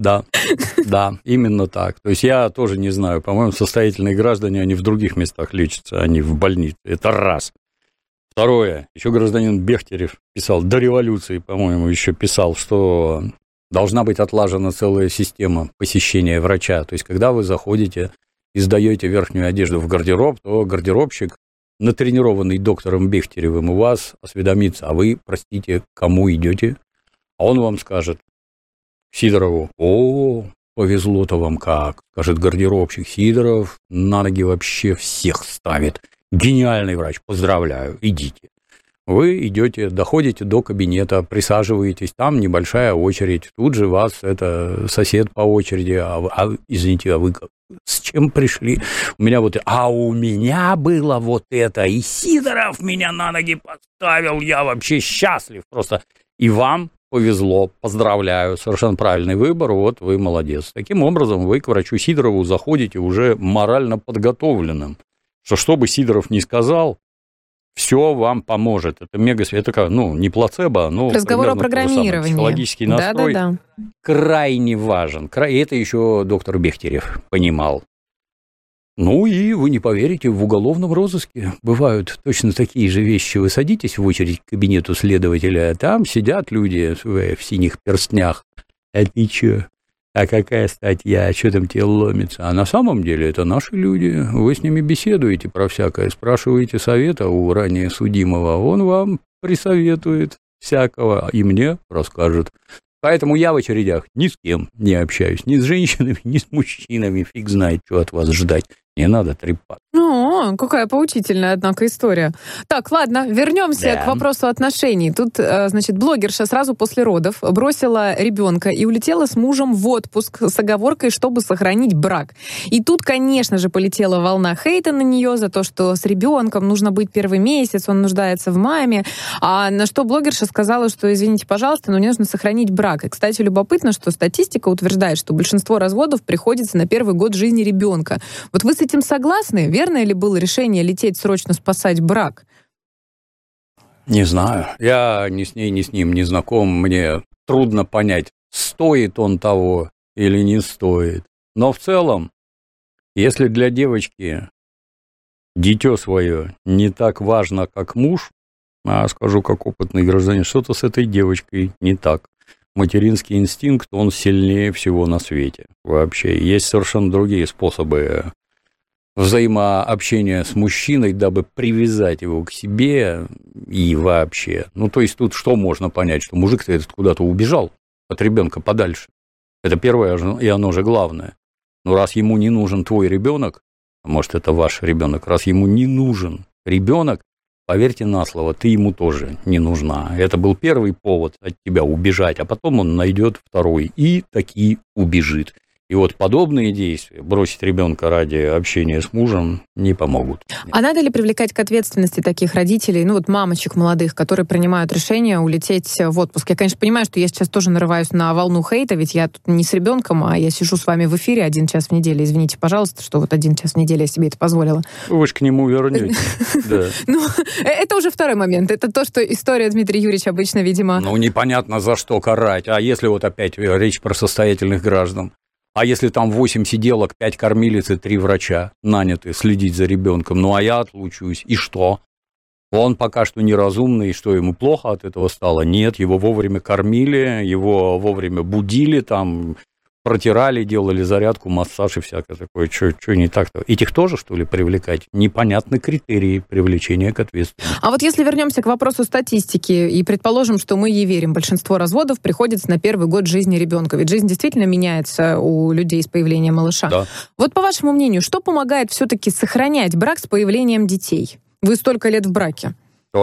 Speaker 3: да, да, именно так. То есть я тоже не знаю, по-моему, состоятельные граждане, они в других местах лечатся, они в больнице. Это раз. Второе, еще гражданин Бехтерев писал, до революции, по-моему, еще писал, что должна быть отлажена целая система посещения врача. То есть когда вы заходите и сдаете верхнюю одежду в гардероб, то гардеробщик, натренированный доктором Бехтеревым, у вас осведомится, а вы, простите, к кому идете? А он вам скажет, Сидорову, о, повезло-то вам как, скажет гардеробщик, Сидоров на ноги вообще всех ставит. Гениальный врач, поздравляю, идите. Вы идете, доходите до кабинета, присаживаетесь, там небольшая очередь, тут же вас это сосед по очереди, а, а извините, а вы с чем пришли? У меня вот, а у меня было вот это, и Сидоров меня на ноги поставил, я вообще счастлив просто. И вам повезло, поздравляю, совершенно правильный выбор, вот вы молодец. Таким образом, вы к врачу Сидорову заходите уже морально подготовленным, что что бы Сидоров ни сказал, все вам поможет. Это мега, это ну, не плацебо, но
Speaker 4: разговор о программировании.
Speaker 3: Психологический настрой
Speaker 4: да, да, да. крайне
Speaker 3: важен. И это еще доктор Бехтерев понимал. Ну и вы не поверите, в уголовном розыске бывают точно такие же вещи. Вы садитесь в очередь к кабинету следователя, а там сидят люди в синих перстнях. А ты че? А какая статья? А что там тебе ломится? А на самом деле это наши люди. Вы с ними беседуете про всякое, спрашиваете совета у ранее судимого, он вам присоветует всякого и мне расскажет. Поэтому я в очередях ни с кем не общаюсь, ни с женщинами, ни с мужчинами. Фиг знает, что от вас ждать. Не надо трепать.
Speaker 4: Ну, какая поучительная, однако, история. Так, ладно, вернемся да. к вопросу отношений. Тут, значит, блогерша сразу после родов бросила ребенка и улетела с мужем в отпуск с оговоркой, чтобы сохранить брак. И тут, конечно же, полетела волна хейта на нее за то, что с ребенком нужно быть первый месяц, он нуждается в маме. А на что блогерша сказала, что, извините, пожалуйста, но мне нужно сохранить брак. И, кстати, любопытно, что статистика утверждает, что большинство разводов приходится на первый год жизни ребенка. Вот вы с этим согласны? Верно ли было решение лететь срочно спасать брак?
Speaker 3: Не знаю. Я ни с ней, ни с ним не знаком. Мне трудно понять, стоит он того или не стоит. Но в целом, если для девочки дитё свое не так важно, как муж, а скажу как опытный гражданин, что-то с этой девочкой не так. Материнский инстинкт, он сильнее всего на свете. Вообще, есть совершенно другие способы взаимообщения с мужчиной, дабы привязать его к себе и вообще. Ну, то есть тут что можно понять, что мужик-то этот куда-то убежал от ребенка подальше. Это первое, и оно же главное. Но раз ему не нужен твой ребенок, может, это ваш ребенок, раз ему не нужен ребенок, поверьте на слово, ты ему тоже не нужна. Это был первый повод от тебя убежать, а потом он найдет второй и таки убежит. И вот подобные действия, бросить ребенка ради общения с мужем, не помогут.
Speaker 4: А надо ли привлекать к ответственности таких родителей, ну вот мамочек молодых, которые принимают решение улететь в отпуск? Я, конечно, понимаю, что я сейчас тоже нарываюсь на волну хейта, ведь я тут не с ребенком, а я сижу с вами в эфире один час в неделю. Извините, пожалуйста, что вот один час в неделю я себе это позволила.
Speaker 3: Вы же к нему вернетесь.
Speaker 4: Ну, это уже второй момент. Это то, что история Дмитрия Юрьевича обычно, видимо...
Speaker 3: Ну, непонятно, за что карать. А если вот опять речь про состоятельных граждан? А если там восемь сиделок, пять кормилиц и три врача наняты следить за ребенком, ну а я отлучусь, и что? Он пока что неразумный, что ему плохо от этого стало? Нет, его вовремя кормили, его вовремя будили, там, протирали, делали зарядку, массаж и всякое такое. Что не так-то? Этих тоже, что ли, привлекать? Непонятны критерии привлечения к ответственности.
Speaker 4: А вот если вернемся к вопросу статистики и предположим, что мы ей верим, большинство разводов приходится на первый год жизни ребенка. Ведь жизнь действительно меняется у людей с появлением малыша.
Speaker 3: Да.
Speaker 4: Вот по вашему мнению, что помогает все-таки сохранять брак с появлением детей? Вы столько лет в браке.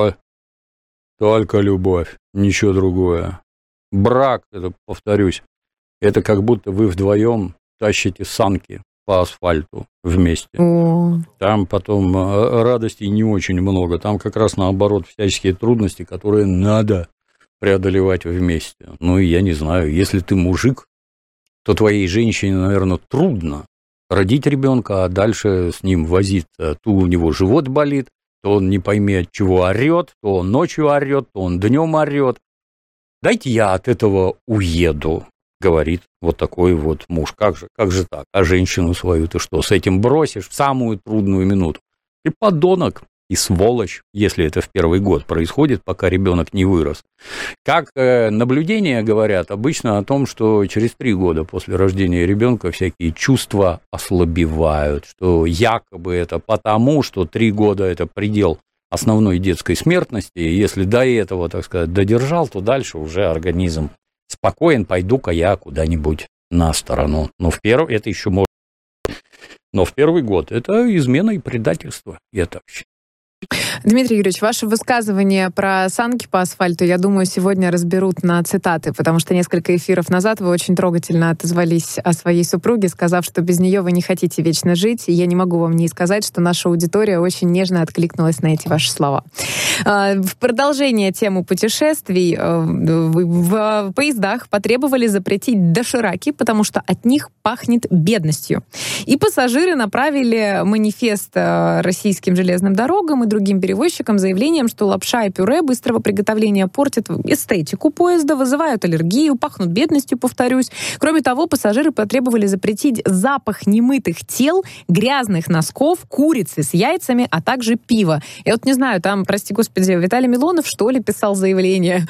Speaker 3: Только любовь, ничего другое. Брак, это, повторюсь, это как будто вы вдвоем тащите санки по асфальту вместе.
Speaker 4: О.
Speaker 3: Там потом радостей не очень много. Там как раз наоборот всяческие трудности, которые надо преодолевать вместе. Ну, и я не знаю, если ты мужик, то твоей женщине, наверное, трудно родить ребенка, а дальше с ним возиться. То у него живот болит, то он не пойми от чего орет, то он ночью орет, то он днем орет. Дайте я от этого уеду. говорит вот такой вот муж. Как же, как же так? А женщину свою ты что, с этим бросишь в самую трудную минуту? Ты подонок и сволочь, если это в первый год происходит, пока ребенок не вырос. Как э, наблюдения говорят обычно о том, что через три года после рождения ребенка всякие чувства ослабевают, что якобы это потому, что три года это предел основной детской смертности, и если до этого, так сказать, додержал, то дальше уже организм спокоен, пойду-ка я куда-нибудь на сторону. Но в первый, это еще можно. Но в первый год это измена и предательство, я так считаю.
Speaker 4: Дмитрий Юрьевич, ваше высказывание про санки по асфальту, я думаю, сегодня разберут на цитаты, потому что несколько эфиров назад вы очень трогательно отозвались о своей супруге, сказав, что без нее вы не хотите вечно жить, и я не могу вам не сказать, что наша аудитория очень нежно откликнулась на эти ваши слова. В продолжение темы путешествий в поездах потребовали запретить дошираки, потому что от них пахнет бедностью. И пассажиры направили манифест российским железным дорогам и другим перевозчикам заявлением, что лапша и пюре быстрого приготовления портят эстетику поезда, вызывают аллергию, пахнут бедностью, повторюсь. Кроме того, пассажиры потребовали запретить запах немытых тел, грязных носков, курицы с яйцами, а также пива. Я вот не знаю, там, прости господи, Виталий Милонов, что ли, писал заявление?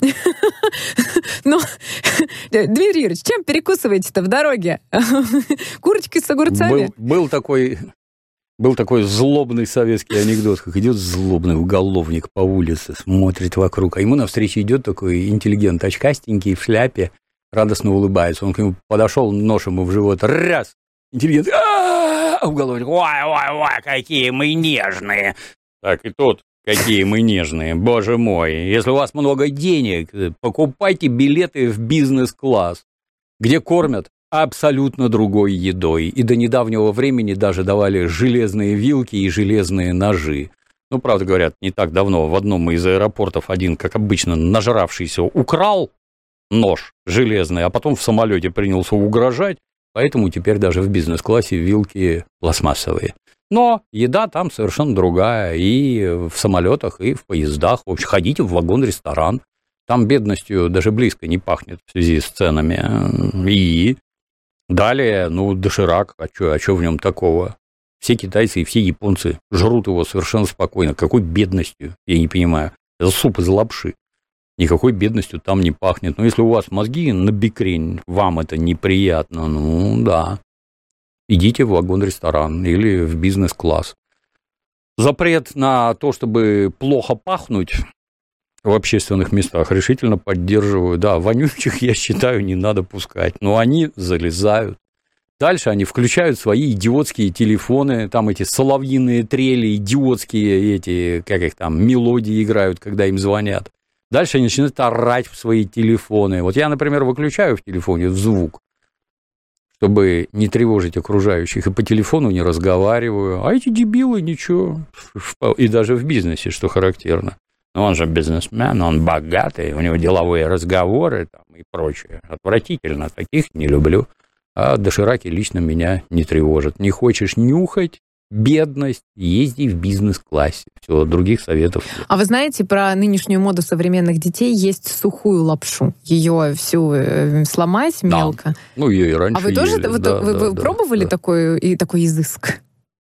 Speaker 4: Ну, Дмитрий Юрьевич, чем перекусываете-то в дороге? Курочкой с огурцами?
Speaker 3: Был такой... Был такой злобный советский анекдот, как идет злобный уголовник по улице, смотрит вокруг, а ему навстречу идет такой интеллигент, очкастенький, в шляпе, радостно улыбается. Он к нему подошел, нож ему в живот, раз, интеллигент, а уголовник, ой-ой-ой, какие мы нежные. Так и тот, какие мы нежные, боже мой. Если у вас много денег, покупайте билеты в бизнес-класс, где кормят абсолютно другой едой. И до недавнего времени даже давали железные вилки и железные ножи. Ну, правда, говорят, не так давно в одном из аэропортов один, как обычно, нажравшийся украл нож железный, а потом в самолете принялся угрожать, поэтому теперь даже в бизнес-классе вилки пластмассовые. Но еда там совершенно другая и в самолетах, и в поездах. В общем, ходите в вагон-ресторан, там бедностью даже близко не пахнет в связи с ценами. И... Далее, ну, доширак, а что а чё в нем такого? Все китайцы и все японцы жрут его совершенно спокойно. Какой бедностью? Я не понимаю. Это суп из лапши. Никакой бедностью там не пахнет. Но если у вас мозги на бекрень, вам это неприятно, ну, да. Идите в вагон-ресторан или в бизнес-класс. Запрет на то, чтобы плохо пахнуть в общественных местах решительно поддерживаю. Да, вонючих, я считаю, не надо пускать. Но они залезают. Дальше они включают свои идиотские телефоны, там эти соловьиные трели, идиотские эти, как их там, мелодии играют, когда им звонят. Дальше они начинают орать в свои телефоны. Вот я, например, выключаю в телефоне звук, чтобы не тревожить окружающих, и по телефону не разговариваю. А эти дебилы ничего. И даже в бизнесе, что характерно. Но он же бизнесмен, он богатый, у него деловые разговоры там, и прочее. Отвратительно, таких не люблю. А дошираки лично меня не тревожат. Не хочешь нюхать бедность, езди в бизнес-классе. Все, других советов нет.
Speaker 4: А вы знаете, про нынешнюю моду современных детей есть сухую лапшу. Ее всю э, сломать мелко.
Speaker 3: Да. Ну, ее и раньше
Speaker 4: А вы тоже
Speaker 3: ели.
Speaker 4: вы,
Speaker 3: Да,
Speaker 4: вы,
Speaker 3: да,
Speaker 4: вы
Speaker 3: да,
Speaker 4: пробовали
Speaker 3: да.
Speaker 4: такой, и, такой изыск?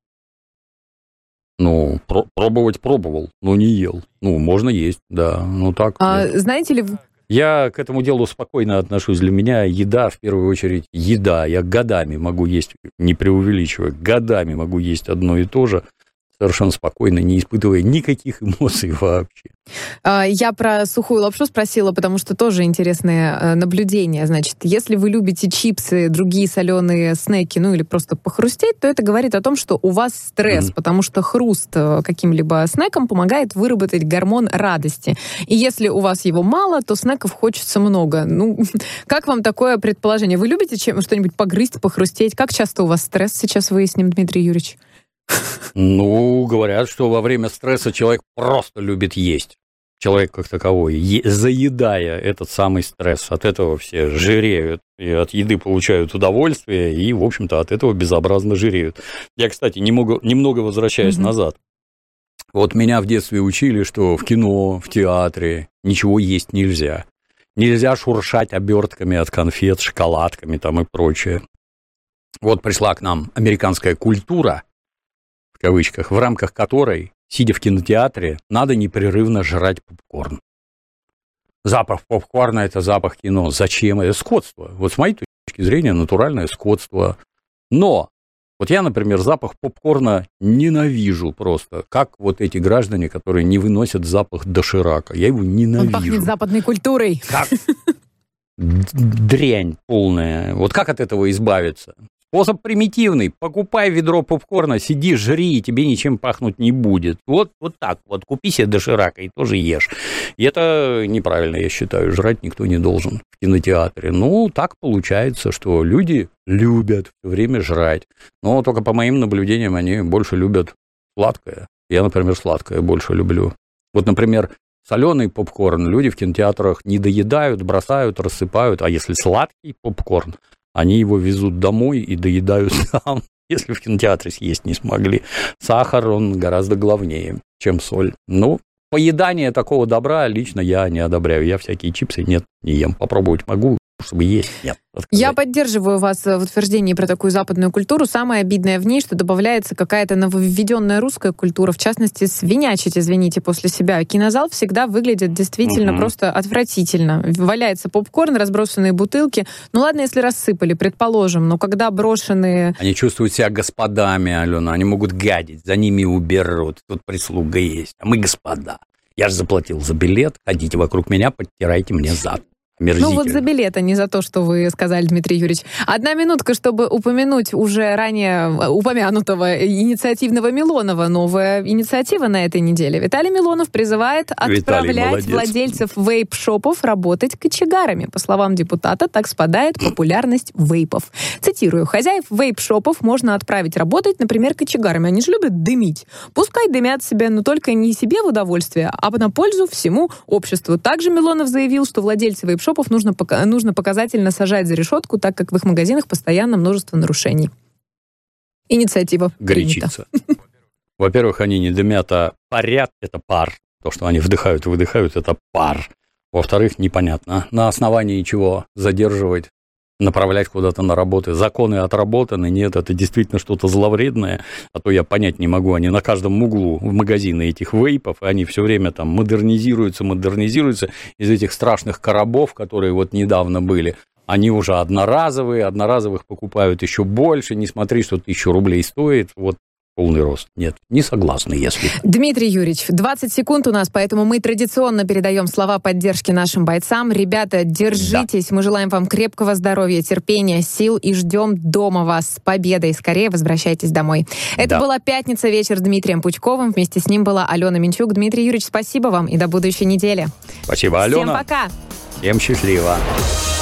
Speaker 3: Ну, про- пробовать пробовал, но не ел. Ну, можно есть, да. Ну, так.
Speaker 4: А, знаете ли...
Speaker 3: Я к этому делу спокойно отношусь. Для меня еда, в первую очередь, еда. Я годами могу есть, не преувеличивая, годами могу есть одно и то же, совершенно спокойно, не испытывая никаких эмоций вообще.
Speaker 4: Я про сухую лапшу спросила, потому что тоже интересное наблюдение. Значит, если вы любите чипсы, другие соленые снеки, ну или просто похрустеть, то это говорит о том, что у вас стресс, mm-hmm. потому что хруст каким-либо снеком помогает выработать гормон радости. И если у вас его мало, то снеков хочется много. Ну, как вам такое предположение? Вы любите чем, что-нибудь погрызть, похрустеть? Как часто у вас стресс? Сейчас выясним, Дмитрий Юрьевич.
Speaker 3: Ну, говорят, что во время стресса человек просто любит есть. Человек как таковой, е- заедая этот самый стресс. От этого все жиреют, и от еды получают удовольствие, и, в общем-то, от этого безобразно жиреют. Я, кстати, немного, немного возвращаюсь mm-hmm. назад. Вот меня в детстве учили, что в кино, в театре ничего есть нельзя. Нельзя шуршать обертками от конфет, шоколадками там и прочее. Вот пришла к нам американская культура, в кавычках, в рамках которой, сидя в кинотеатре, надо непрерывно жрать попкорн. Запах попкорна – это запах кино. Зачем? Это скотство. Вот с моей точки зрения, натуральное скотство. Но вот я, например, запах попкорна ненавижу просто. Как вот эти граждане, которые не выносят запах доширака. Я его ненавижу.
Speaker 4: Он пахнет западной культурой.
Speaker 3: Как дрянь полная. Вот как от этого избавиться? Способ примитивный. Покупай ведро попкорна, сиди, жри, и тебе ничем пахнуть не будет. Вот, вот так вот. Купи себе доширака и тоже ешь. И это неправильно, я считаю. Жрать никто не должен в кинотеатре. Ну, так получается, что люди любят все время жрать. Но только по моим наблюдениям они больше любят сладкое. Я, например, сладкое больше люблю. Вот, например, соленый попкорн люди в кинотеатрах не доедают, бросают, рассыпают. А если сладкий попкорн, они его везут домой и доедают там, если в кинотеатре съесть не смогли. Сахар, он гораздо главнее, чем соль. Ну, поедание такого добра лично я не одобряю. Я всякие чипсы нет, не ем. Попробовать могу, чтобы есть, нет. Отказать.
Speaker 4: Я поддерживаю вас в утверждении про такую западную культуру. Самое обидное в ней, что добавляется какая-то нововведенная русская культура, в частности, свинячить, извините, после себя. Кинозал всегда выглядит действительно угу. просто отвратительно. Валяется попкорн, разбросанные бутылки. Ну ладно, если рассыпали, предположим, но когда брошенные...
Speaker 3: Они чувствуют себя господами, Алена, они могут гадить, за ними уберут, тут прислуга есть, а мы господа. Я же заплатил за билет, ходите вокруг меня, подтирайте мне зад.
Speaker 4: Ну вот за билет, а не за то, что вы сказали, Дмитрий Юрьевич. Одна минутка, чтобы упомянуть уже ранее упомянутого инициативного Милонова. Новая инициатива на этой неделе. Виталий Милонов призывает отправлять владельцев вейп-шопов работать кочегарами. По словам депутата, так спадает популярность вейпов. Цитирую. Хозяев вейп-шопов можно отправить работать, например, кочегарами. Они же любят дымить. Пускай дымят себе, но только не себе в удовольствие, а на пользу всему обществу. Также Милонов заявил, что владельцы вейп шопов нужно, нужно показательно сажать за решетку, так как в их магазинах постоянно множество нарушений. Инициатива
Speaker 3: горячится. Во-первых, они не дымят, а парят, это пар. То, что они вдыхают и выдыхают, это пар. Во-вторых, непонятно, на основании чего задерживать, направлять куда-то на работы. Законы отработаны, нет, это действительно что-то зловредное, а то я понять не могу, они на каждом углу в магазины этих вейпов, они все время там модернизируются, модернизируются из этих страшных коробов, которые вот недавно были. Они уже одноразовые, одноразовых покупают еще больше, не смотри, что тысячу рублей стоит, вот полный рост. Нет, не согласны, если...
Speaker 4: Дмитрий Юрьевич, двадцать секунд у нас, поэтому мы традиционно передаем слова поддержки нашим бойцам. Ребята, держитесь, да. Мы желаем вам крепкого здоровья, терпения, сил и ждем дома вас с победой. Скорее возвращайтесь домой. Это да. была «Пятница. Вечер» с Дмитрием Пучковым. Вместе с ним была Алена Минчук. Дмитрий Юрьевич, спасибо вам и до будущей недели.
Speaker 3: Спасибо, Алена.
Speaker 4: Всем пока.
Speaker 3: Всем счастливо.